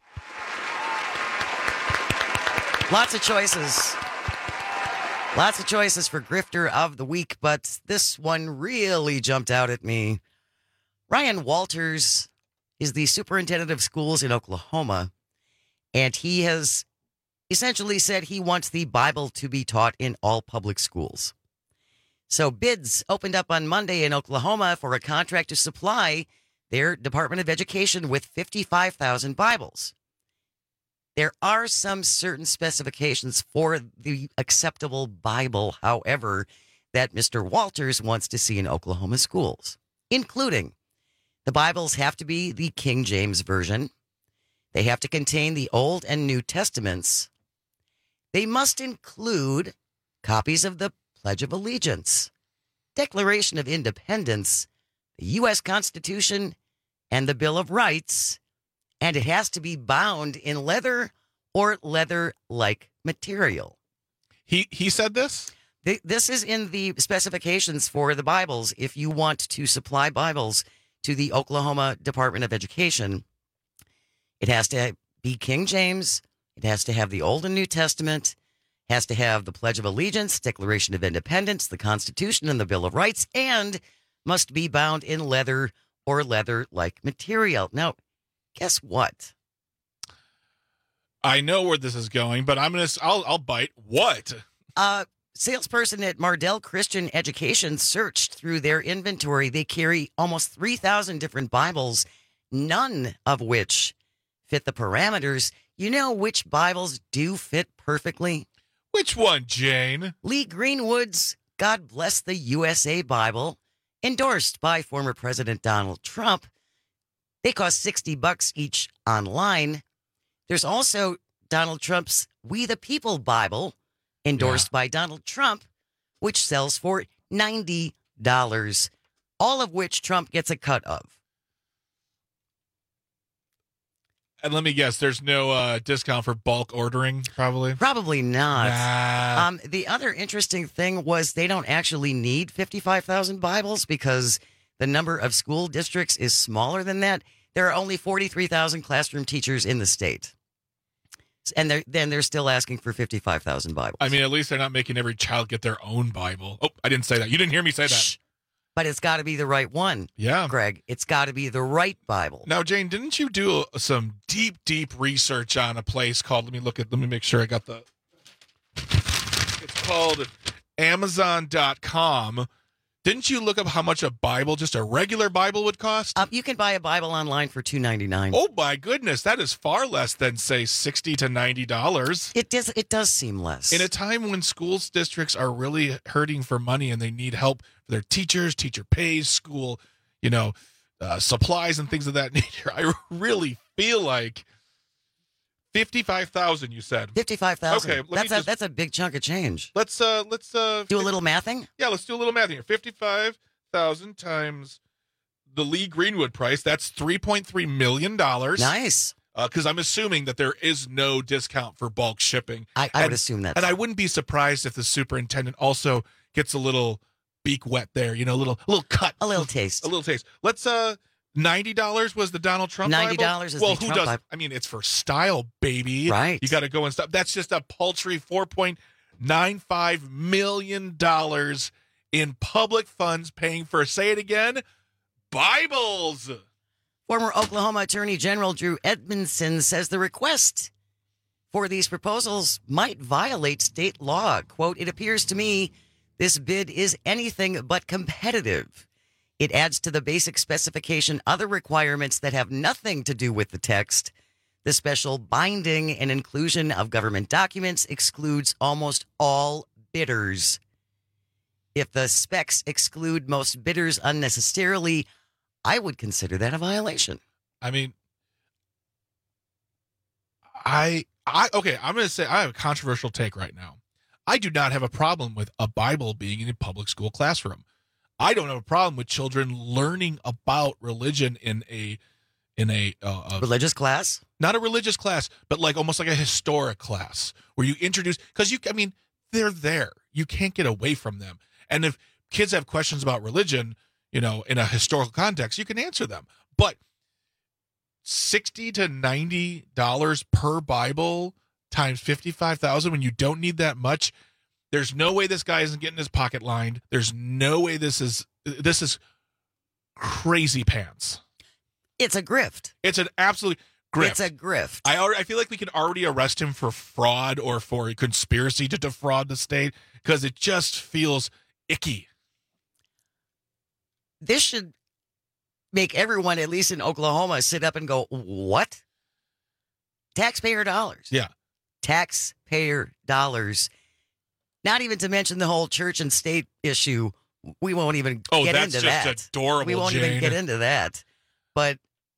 S19: Lots of choices. Lots of choices for Grifter of the Week, but this one really jumped out at me. Ryan Walters is the superintendent of schools in Oklahoma, and he has essentially said he wants the Bible to be taught in all public schools. So bids opened up on Monday in Oklahoma for a contract to supply their Department of Education with fifty-five thousand Bibles. There are some certain specifications for the acceptable Bible, however, that Mister Walters wants to see in Oklahoma schools, including the Bibles have to be the King James Version. They have to contain the Old and New Testaments. They must include copies of the Pledge of Allegiance, Declaration of Independence, the U S Constitution, and the Bill of Rights, and it has to be bound in leather or leather-like material.
S21: He he said this?
S19: This is in the specifications for the Bibles. If you want to supply Bibles to the Oklahoma Department of Education, it has to be King James, it has to have the Old and New Testament, has to have the Pledge of Allegiance, Declaration of Independence, the Constitution, and the Bill of Rights, and must be bound in leather or leather-like material. Now, guess what?
S21: I know where this is going, but I'm gonna. I'll I'll bite. What?
S19: Uh, salesperson at Mardell Christian Education searched through their inventory. They carry almost three thousand different Bibles, none of which fit the parameters. You know which Bibles do fit perfectly?
S21: Which one, Jane?
S19: Lee Greenwood's God Bless the U S A Bible, endorsed by former President Donald Trump. They cost sixty bucks each online. There's also Donald Trump's We the People Bible, endorsed yeah. by Donald Trump, which sells for ninety dollars, all of which Trump gets a cut of.
S21: And let me guess, there's no uh, discount for bulk ordering, probably?
S19: Probably not.
S21: Nah.
S19: Um, the other interesting thing was they don't actually need fifty-five thousand Bibles because the number of school districts is smaller than that. There are only forty-three thousand classroom teachers in the state. And they're, then they're still asking for fifty-five thousand Bibles.
S21: I mean, at least they're not making every child get their own Bible. Oh, I didn't say that. You didn't hear me say that.
S19: Shh. But it's got to be the right one.
S21: Yeah.
S19: Greg, it's got to be the right Bible.
S21: Now, Jane, didn't you do some deep, deep research on a place called, let me look at, let me make sure I got the, it's called Amazon dot com. Didn't you look up how much a Bible, just a regular Bible, would cost?
S19: Uh, you can buy a Bible online for two ninety-nine.
S21: Oh, my goodness. That is far less than, say, sixty to ninety dollars.
S19: It does, it does seem less.
S21: In a time when schools districts are really hurting for money and they need help for their teachers, teacher pays, school, you know, uh, supplies and things of that nature, I really feel like fifty-five thousand, you said.
S19: fifty-five thousand.
S21: Okay, let
S19: that's
S21: me
S19: a,
S21: just,
S19: that's a big chunk of change.
S21: Let's uh let's uh
S19: do a little mathing?
S21: Yeah, let's do a little math here. fifty-five thousand times the Lee Greenwood price, that's three point three million dollars.
S19: Nice.
S21: Because uh, I'm assuming that there is no discount for bulk shipping.
S19: I, I
S21: and,
S19: would assume that.
S21: And I wouldn't be surprised if the superintendent also gets a little beak wet there, you know, a little a little cut.
S19: A little taste.
S21: A little taste. Let's uh ninety dollars was the Donald Trump
S19: ninety
S21: Bible?
S19: dollars is
S21: well,
S19: the
S21: who
S19: Trump
S21: does?
S19: Bible.
S21: I mean, it's for style, baby.
S19: Right.
S21: You got to go and stuff. That's just a paltry four point nine five million dollars in public funds paying for, say it again, Bibles.
S19: Former Oklahoma Attorney General Drew Edmondson says the request for these proposals might violate state law. Quote, "It appears to me this bid is anything but competitive. It adds to the basic specification other requirements that have nothing to do with the text. The special binding and inclusion of government documents excludes almost all bidders. If the specs exclude most bidders unnecessarily, I would consider that a violation."
S21: I mean, I, I, okay, I'm going to say I have a controversial take right now. I do not have a problem with a Bible being in a public school classroom. I don't have a problem with children learning about religion in a, in a, uh, a
S19: religious class,
S21: not a religious class, but like almost like a historic class where you introduce, because you, I mean, they're there. You can't get away from them. And if kids have questions about religion, you know, in a historical context, you can answer them. But sixty to ninety dollars per Bible times fifty-five thousand when you don't need that much, there's no way this guy isn't getting his pocket lined. There's no way this is this is crazy pants.
S19: It's a grift.
S21: It's an absolute grift.
S19: It's a grift.
S21: I already, I feel like we can already arrest him for fraud or for a conspiracy to defraud the state because it just feels icky.
S19: This should make everyone, at least in Oklahoma, sit up and go, what? Taxpayer dollars.
S21: Yeah.
S19: Taxpayer dollars. Not even to mention the whole church and state issue. We won't even
S21: oh,
S19: get
S21: that's
S19: into
S21: just
S19: that.
S21: Adorable,
S19: we won't
S21: Jane.
S19: even get into that. But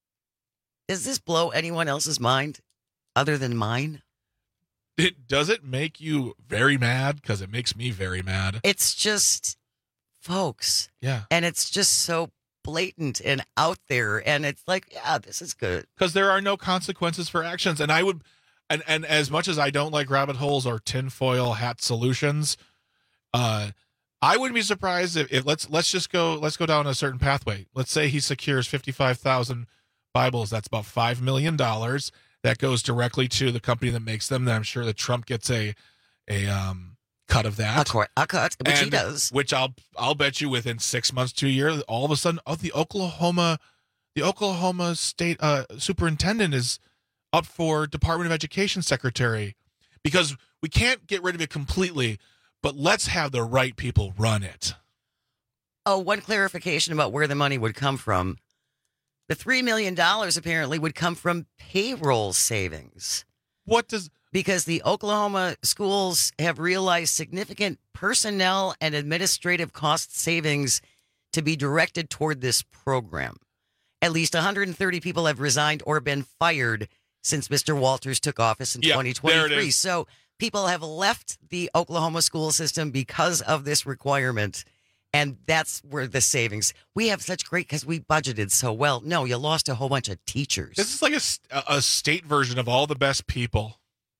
S19: does this blow anyone else's mind other than mine?
S21: It, does it make you very mad? Because it makes me very mad.
S19: It's just, folks.
S21: Yeah.
S19: And it's just so blatant and out there. And it's like, yeah, this is good.
S21: Because there are no consequences for actions. And I would, and, and as much as I don't like rabbit holes or tinfoil hat solutions, uh, I wouldn't be surprised if, if let's let's just go let's go down a certain pathway. Let's say he secures fifty-five thousand Bibles. That's about five million dollars. That goes directly to the company that makes them. Then I'm sure that Trump gets a a um, cut of that.
S19: A, a cut, which
S21: and,
S19: he does.
S21: Which I'll I'll bet you within six months to a year, all of a sudden, oh, the Oklahoma, the Oklahoma State uh, Superintendent is up for Department of Education Secretary, because we can't get rid of it completely, but let's have the right people run it.
S19: Oh, one clarification about where the money would come from. The three million dollars apparently would come from payroll savings.
S21: What does...
S19: Because the Oklahoma schools have realized significant personnel and administrative cost savings to be directed toward this program. At least one hundred thirty people have resigned or been fired since Mister Walters took office in
S21: yeah,
S19: twenty twenty-three.
S21: There it is.
S19: So people have left the Oklahoma school system because of this requirement. And that's where the savings. We have such great, because we budgeted so well. No, you lost a whole bunch of teachers.
S21: This is like a, a state version of All the Best People.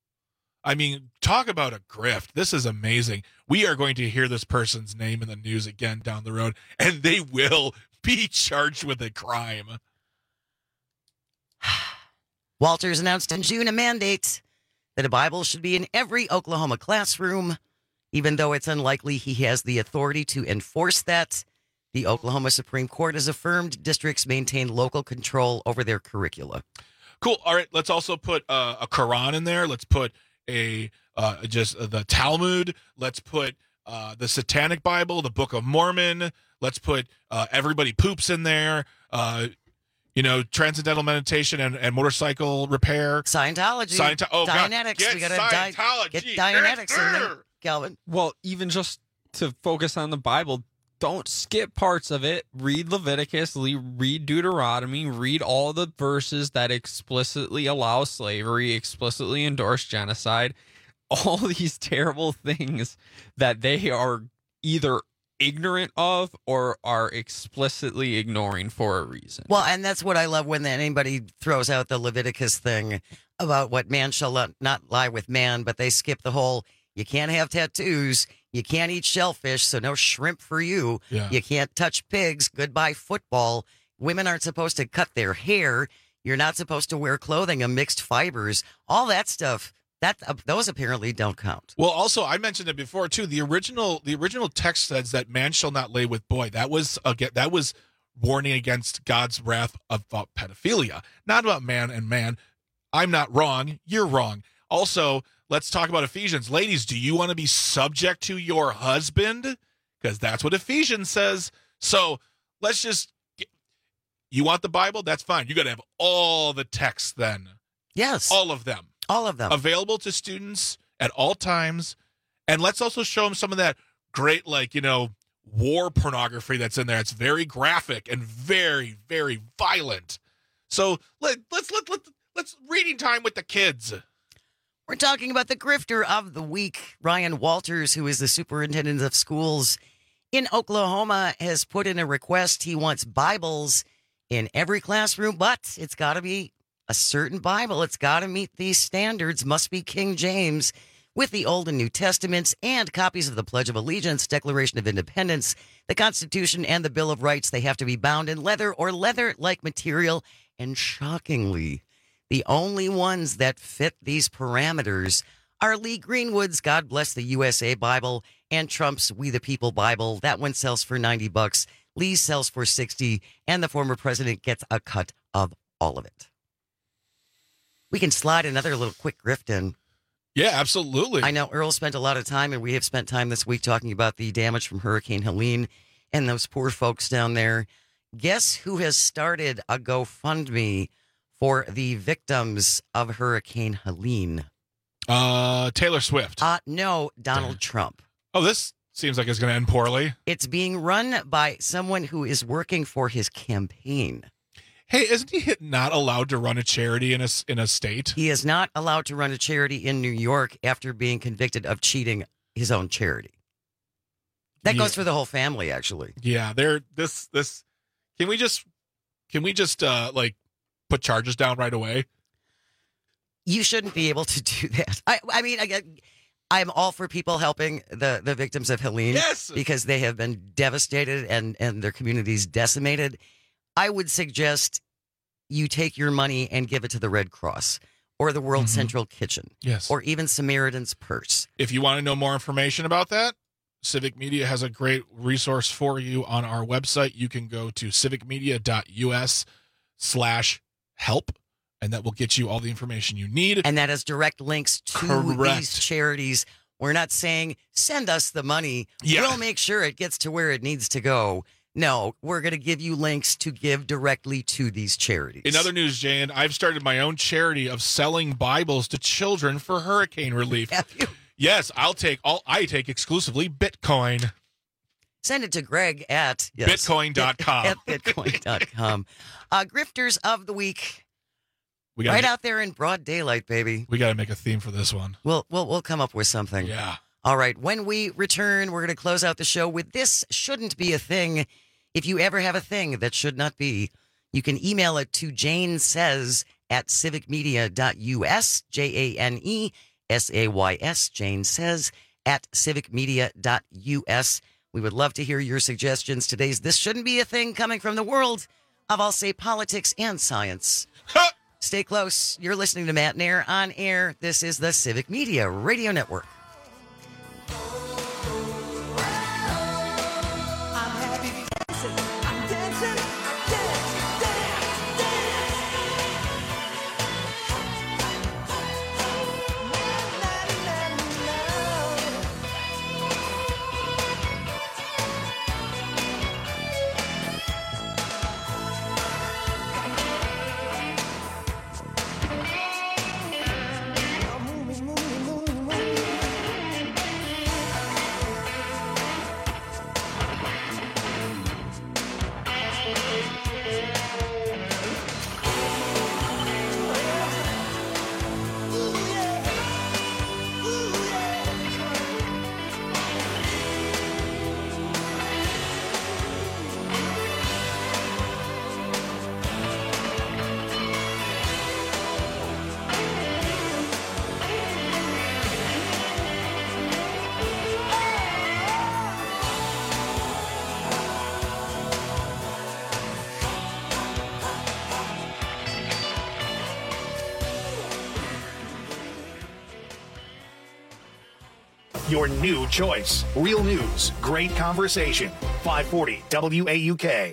S21: I mean, talk about a grift. This is amazing. We are going to hear this person's name in the news again down the road, and they will be charged with a crime.
S19: Walters announced in June a mandate that a Bible should be in every Oklahoma classroom. Even though it's unlikely he has the authority to enforce that, the Oklahoma Supreme Court has affirmed districts maintain local control over their curricula.
S21: Cool. All right. Let's also put uh, a Quran in there. Let's put a uh, just uh, the Talmud. Let's put uh, the Satanic Bible, the Book of Mormon. Let's put uh, Everybody Poops in there. Uh, you know, transcendental meditation and, and motorcycle repair.
S19: Scientology.
S21: Scienti- oh,
S19: Dianetics.
S21: God. Get
S19: we gotta
S21: Scientology.
S19: Di- get Dianetics in there, Calvin.
S6: Well, even just to focus on the Bible, don't skip parts of it. Read Leviticus, read Deuteronomy, read all the verses that explicitly allow slavery, explicitly endorse genocide, all these terrible things that they are either ignorant of or are explicitly ignoring for a reason.
S19: Well, and that's what I love when anybody throws out the Leviticus thing about what man shall not lie with man, but they skip the whole, you can't have tattoos, you can't eat shellfish, so no shrimp for you,
S21: yeah.
S19: You can't touch pigs, goodbye football, women aren't supposed to cut their hair, you're not supposed to wear clothing of mixed fibers, all that stuff. That uh, those apparently don't count.
S21: Well, also I mentioned it before too. The original the original text says that man shall not lay with boy. That was again that was warning against God's wrath about pedophilia, not about man and man. I'm not wrong. You're wrong. Also, let's talk about Ephesians. Ladies, do you want to be subject to your husband? Because that's what Ephesians says. So let's just, get, you want the Bible? That's fine. You got to have all the texts then.
S19: Yes.
S21: All of them.
S19: All of them.
S21: Available to students at all times. And let's also show them some of that great, like, you know, war pornography that's in there. It's very graphic and very, very violent. So let, let's, let, let, let's reading time with the kids.
S19: We're talking about the grifter of the week. Ryan Walters, who is the superintendent of schools in Oklahoma, has put in a request. He wants Bibles in every classroom, but it's got to be a certain Bible. It's got to meet these standards, must be King James, with the Old and New Testaments and copies of the Pledge of Allegiance, Declaration of Independence, the Constitution, and the Bill of Rights. They have to be bound in leather or leather-like material. And shockingly, the only ones that fit these parameters are Lee Greenwood's God Bless the U S A Bible and Trump's We the People Bible. That one sells for ninety bucks. Lee's sells for sixty, and the former president gets a cut of all of it. We can slide another little quick grift in.
S21: Yeah, absolutely.
S19: I know Earl spent a lot of time, and we have spent time this week talking about the damage from Hurricane Helene and those poor folks down there. Guess who has started a GoFundMe for the victims of Hurricane Helene?
S21: Uh, Taylor Swift.
S19: Uh, no, Donald Trump.
S21: Oh, this seems like it's going to end poorly.
S19: It's being run by someone who is working for his campaign.
S21: Hey, isn't he not allowed to run a charity in a, in a state?
S19: He is not allowed to run a charity in New York after being convicted of cheating his own charity. That
S21: Yeah.
S19: goes for the whole family, actually.
S21: Yeah, they're this this. Can we just can we just uh like put charges down right away?
S19: You shouldn't be able to do that. I, I mean, I, I'm all for people helping the, the victims of Helene.
S21: Yes,
S19: because they have been devastated and and their communities decimated. I would suggest you take your money and give it to the Red Cross or the World
S21: Mm-hmm.
S19: Central Kitchen.
S21: Yes.
S19: Or even Samaritan's Purse.
S21: If you want to know more information about that, Civic Media has a great resource for you on our website. You can go to civicmedia.us slash help, and that will get you all the information you need.
S19: And that has direct links to
S21: Correct.
S19: these charities. We're not saying send us the money.
S21: Yeah.
S19: We'll make sure it gets to where it needs to go. No, we're going to give you links to give directly to these charities.
S21: In other news, Jan, I've started my own charity of selling Bibles to children for hurricane relief.
S19: Have you?
S21: Yes, I'll take all. I take exclusively Bitcoin.
S19: Send it to Greg at yes,
S21: Bitcoin dot com.
S19: At Bitcoin dot com. Uh, Grifters of the week.
S21: We gotta
S19: right
S21: make-
S19: out there in broad daylight, baby.
S21: We got to make a theme for this one.
S19: We'll, we'll, we'll come up with something.
S21: Yeah.
S19: All right. When we return, we're going to close out the show with This Shouldn't Be a Thing. If you ever have a thing that should not be, you can email it to Jane Says at civicmedia.us, J A N E S A Y S, Jane Says at civicmedia.us. We would love to hear your suggestions. Today's This Shouldn't Be a Thing coming from the world of, I'll say, politics and science. Stay close. You're listening to Matt Nair on air. This is the Civic Media Radio Network.
S1: Your new choice. Real news, great conversation. five forty W A U K.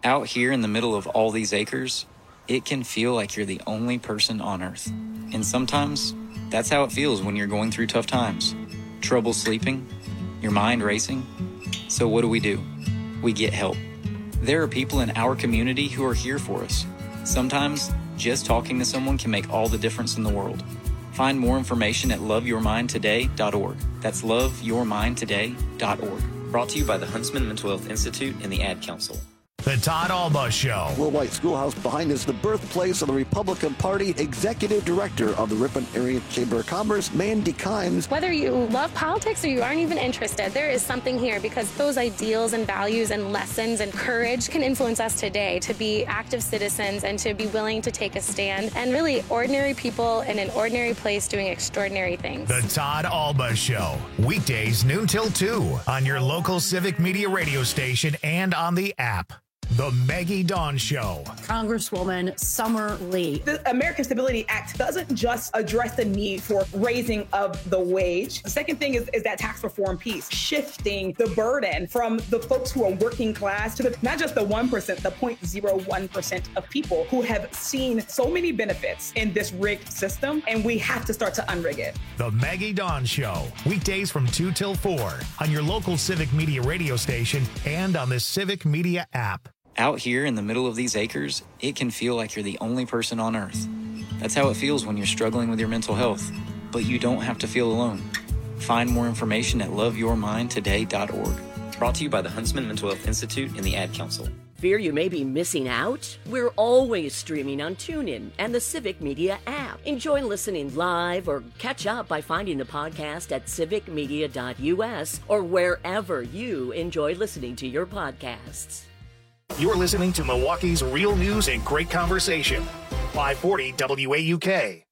S8: Out here in the middle of all these acres, it can feel like you're the only person on Earth. And sometimes, that's how it feels when you're going through tough times. Trouble sleeping, your mind racing. So what do we do? We get help. There are people in our community who are here for us. Sometimes, just talking to someone can make all the difference in the world. Find more information at love your mind today dot org. That's love your mind today dot org. Brought to you by the Huntsman Mental Health Institute and the Ad Council.
S1: The Todd Alba Show.
S25: Will White Schoolhouse behind is the birthplace of the Republican Party. Executive Director of the Ripon Area Chamber of Commerce, Mandy Kimes.
S9: Whether you love politics or you aren't even interested, there is something here because those ideals and values and lessons and courage can influence us today to be active citizens and to be willing to take a stand and really ordinary people in an ordinary place doing extraordinary things.
S1: The Todd Alba Show. Weekdays noon till two on your local Civic Media radio station and on the app. The Maggie Dawn Show.
S23: Congresswoman Summer Lee.
S24: The American Stability Act doesn't just address the need for raising of the wage. The second thing is, is that tax reform piece, shifting the burden from the folks who are working class to the, not just the one percent, the zero point zero one percent of people who have seen so many benefits in this rigged system, and we have to start to unrig it.
S1: The Maggie Dawn Show. Weekdays from two till four on your local Civic Media radio station and on the Civic Media app.
S8: Out here in the middle of these acres, it can feel like you're the only person on Earth. That's how it feels when you're struggling with your mental health. But you don't have to feel alone. Find more information at love your mind today dot org. Brought to you by the Huntsman Mental Health Institute and the Ad Council.
S4: Fear you may be missing out? We're always streaming on TuneIn and the Civic Media app. Enjoy listening live or catch up by finding the podcast at civic media dot u s or wherever you enjoy listening to your podcasts.
S1: You're listening to Milwaukee's real news and great conversation. five forty W A U K.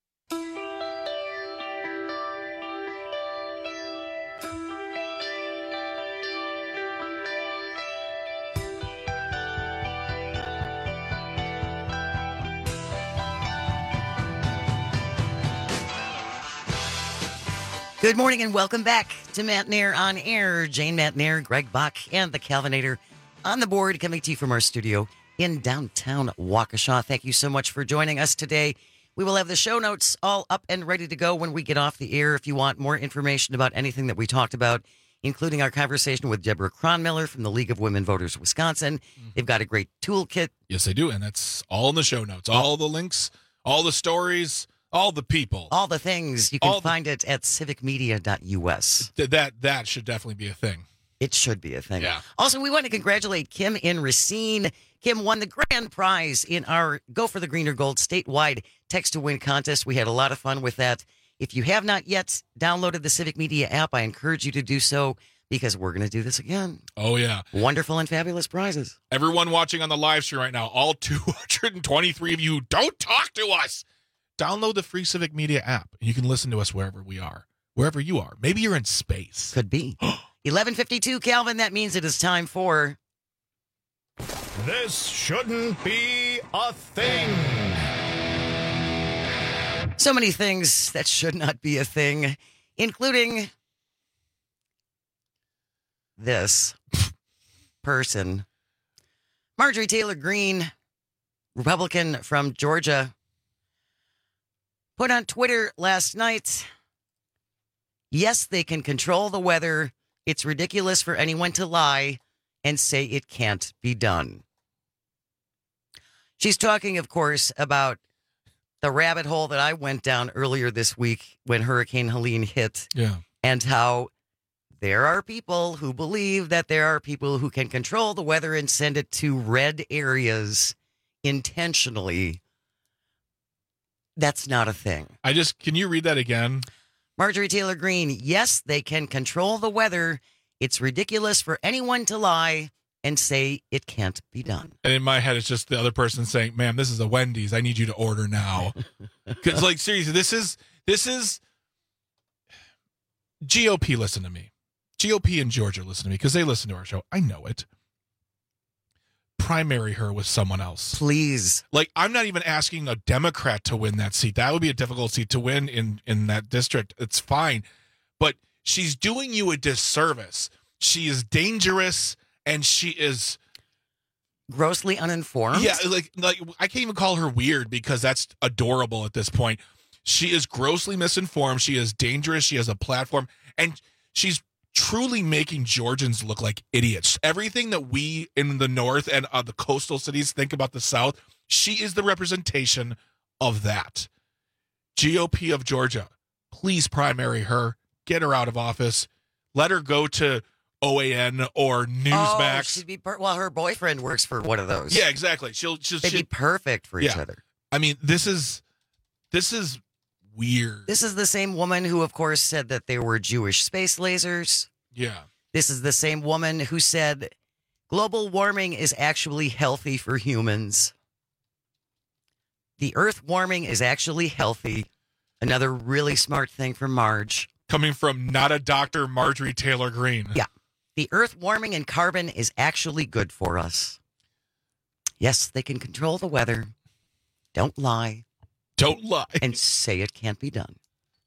S19: Good morning and welcome back to Matt Nair on Air. Jane Matt Nair, Greg Bach, and the Calvinator on the board, coming to you from our studio in downtown Waukesha. Thank you so much for joining us today. We will have the show notes all up and ready to go when we get off the air. If you want more information about anything that we talked about, including our conversation with Deborah Cronmiller from the League of Women Voters Wisconsin, they've got a great toolkit.
S21: Yes, they do, and that's all in the show notes. All the links, all the stories, all the people.
S19: All the things. You can
S21: all
S19: find the- it at civic media dot u s.
S21: Th- that, that should definitely be a thing.
S19: It should be a thing.
S21: Yeah.
S19: Also, we want to congratulate Kim in Racine. Kim won the grand prize in our Go for the Green or Gold statewide text to win contest. We had a lot of fun with that. If you have not yet downloaded the Civic Media app, I encourage you to do so because we're going to do this again.
S21: Oh, yeah.
S19: Wonderful and fabulous prizes.
S21: Everyone watching on the live stream right now, all two hundred twenty-three of you, don't talk to us. Download the free Civic Media app, and you can listen to us wherever we are, wherever you are. Maybe you're in space.
S19: Could be. eleven fifty-two, Calvin. That means it is time for...
S1: This shouldn't be a thing.
S19: So many things that should not be a thing, including this person. Marjorie Taylor Greene, Republican from Georgia, put on Twitter last night, yes, they can control the weather. It's ridiculous for anyone to lie and say it can't be done. She's talking, of course, about the rabbit hole that I went down earlier this week when Hurricane Helene hit.
S21: Yeah.
S19: And how there are people who believe that there are people who can control the weather and send it to red areas intentionally. That's not a thing.
S21: I just, can you read that again?
S19: Marjorie Taylor Greene, yes, they can control the weather. It's ridiculous for anyone to lie and say it can't be done.
S21: And in my head, it's just the other person saying, ma'am, this is a Wendy's. I need you to order now. Because, like, seriously, this is, this is, G O P, listen to me. G O P in Georgia, listen to me, because they listen to our show. I know it. Primary her with someone else.
S19: Please.
S21: Like, I'm not even asking a Democrat to win that seat. That would be a difficult seat to win in, in that district. It's fine. But she's doing you a disservice. She is dangerous, and she is
S19: grossly uninformed.
S21: Yeah, like like I can't even call her weird because that's adorable at this point. She is grossly misinformed. She is dangerous. She has a platform, and she's truly making Georgians look like idiots. Everything that we in the North and uh, the coastal cities think about the South, she is the representation of that. G O P of Georgia, please primary her. Get her out of office. Let her go to O A N or Newsmax.
S19: Oh, she'd be per- well, her boyfriend works for one of those.
S21: Yeah, exactly. She'll, she'll
S19: They'd
S21: she'll,
S19: be perfect for each
S21: yeah.
S19: other.
S21: I mean, this is this is weird.
S19: This is the same woman who, of course, said that they were Jewish space lasers.
S21: Yeah.
S19: This is the same woman who said global warming is actually healthy for humans. The earth warming is actually healthy. Another really smart thing from Marge.
S21: Coming from not a doctor, Marjorie Taylor Greene.
S19: Yeah. The earth warming and carbon is actually good for us. Yes, they can control the weather. Don't lie.
S21: Don't lie.
S19: And say it can't be done.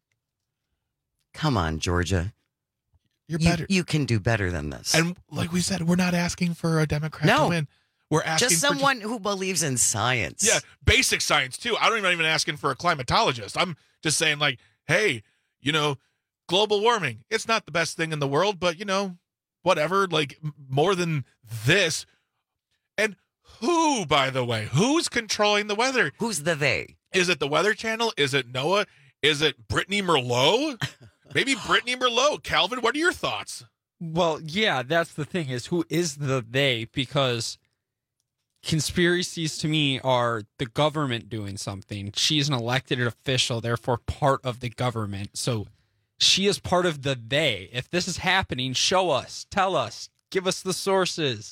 S19: Come on, Georgia.
S21: You're
S19: you,
S21: better.
S19: You can do better than this.
S21: And like we said, we're not asking for a Democrat
S19: no.
S21: to win. We're asking
S19: just
S21: for
S19: someone who believes in science.
S21: Yeah, basic science too. I don't even even asking for a climatologist. I'm just saying like, hey, you know, global warming, it's not the best thing in the world, but you know, whatever, like more than this. And who, by the way, who's controlling the weather?
S19: Who's the they?
S21: Is it the Weather Channel? Is it NOAA? Is it Brittany Merlot? Maybe Brittany Merlot. Calvin, what are your thoughts?
S6: Well, yeah, that's the thing is who is the they? Because conspiracies to me are the government doing something. She's an elected official, therefore part of the government. So she is part of the they. If this is happening, show us, tell us, give us the sources.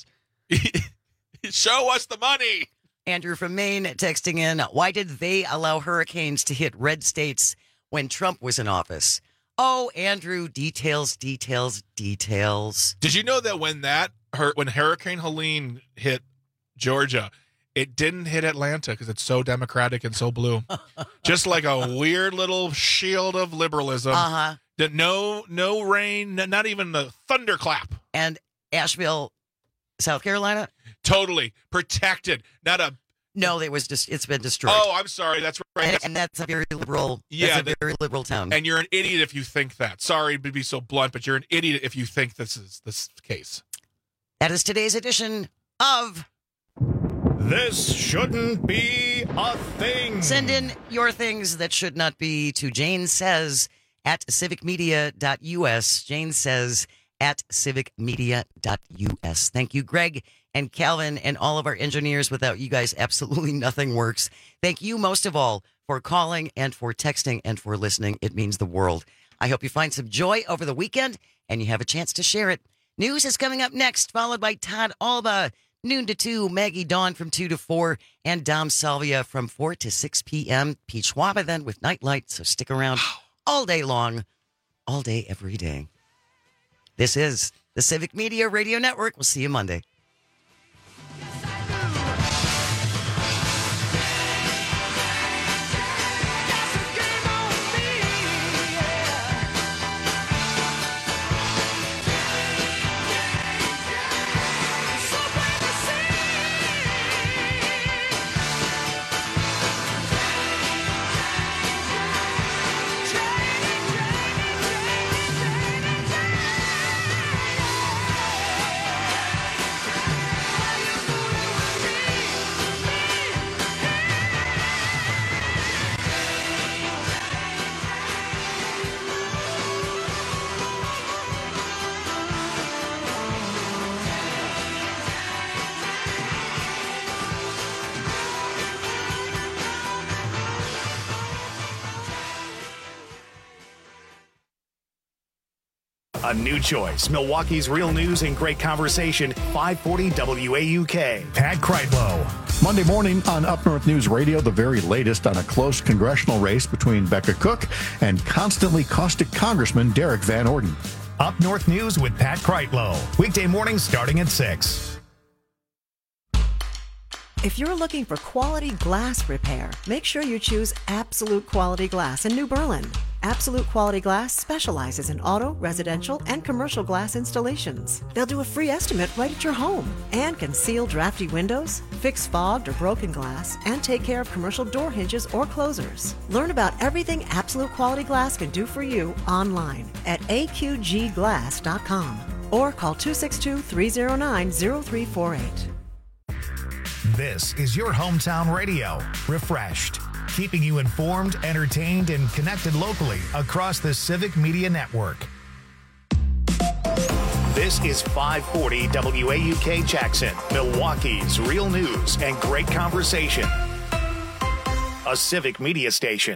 S21: Show us the money.
S19: Andrew from Maine texting in, why did they allow hurricanes to hit red states when Trump was in office? Oh, Andrew, details, details, details.
S21: Did you know that when that her when Hurricane Helene hit Georgia, it didn't hit Atlanta because it's so democratic and so blue. Just like a weird little shield of liberalism.
S19: Uh-huh.
S21: That no no rain, not even the thunderclap.
S19: And Asheville, South Carolina?
S21: Totally protected. Not a
S19: No, it was just it's been destroyed.
S21: Oh, I'm sorry. That's right.
S19: And,
S21: That's,
S19: and that's a very liberal
S21: yeah,
S19: that's a very liberal town.
S21: And you're an idiot if you think that. Sorry to be so blunt, but you're an idiot if you think this is this case.
S19: That is today's edition of
S1: This Shouldn't Be a Thing.
S19: Send in your things that should not be to Jane Says at civic media dot U S. Jane Says at civic media dot U S. Thank you, Greg and Calvin and all of our engineers. Without you guys, absolutely nothing works. Thank you most of all for calling and for texting and for listening. It means the world. I hope you find some joy over the weekend and you have a chance to share it. News is coming up next, followed by Todd Alba, noon to two, Maggie Dawn from two to four, and Dom Salvia from four to six p.m. Pete Schwaba then with Nightlight, so stick around all day long, all day, every day. This is the Civic Media Radio Network. We'll see you Monday.
S1: A new choice. Milwaukee's real news and great conversation. five forty W A U K. Pat Kreitlow.
S11: Monday morning on Up North News Radio, the very latest on a close congressional race between Becca Cook and constantly caustic Congressman Derek Van Orden.
S1: Up North News with Pat Kreitlow. Weekday mornings starting at six.
S12: If you're looking for quality glass repair, make sure you choose Absolute Quality Glass in New Berlin. Absolute Quality Glass specializes in auto, residential, and commercial glass installations. They'll do a free estimate right at your home and can seal drafty windows, fix fogged or broken glass, and take care of commercial door hinges or closers. Learn about everything Absolute Quality Glass can do for you online at A Q G glass dot com or call two six two, three zero nine, zero three four eight.
S1: This is your hometown radio, Refreshed, keeping you informed, entertained, and connected locally across the Civic Media Network. This is five forty W A U K Jackson, Milwaukee's real news and great conversation. A Civic Media station.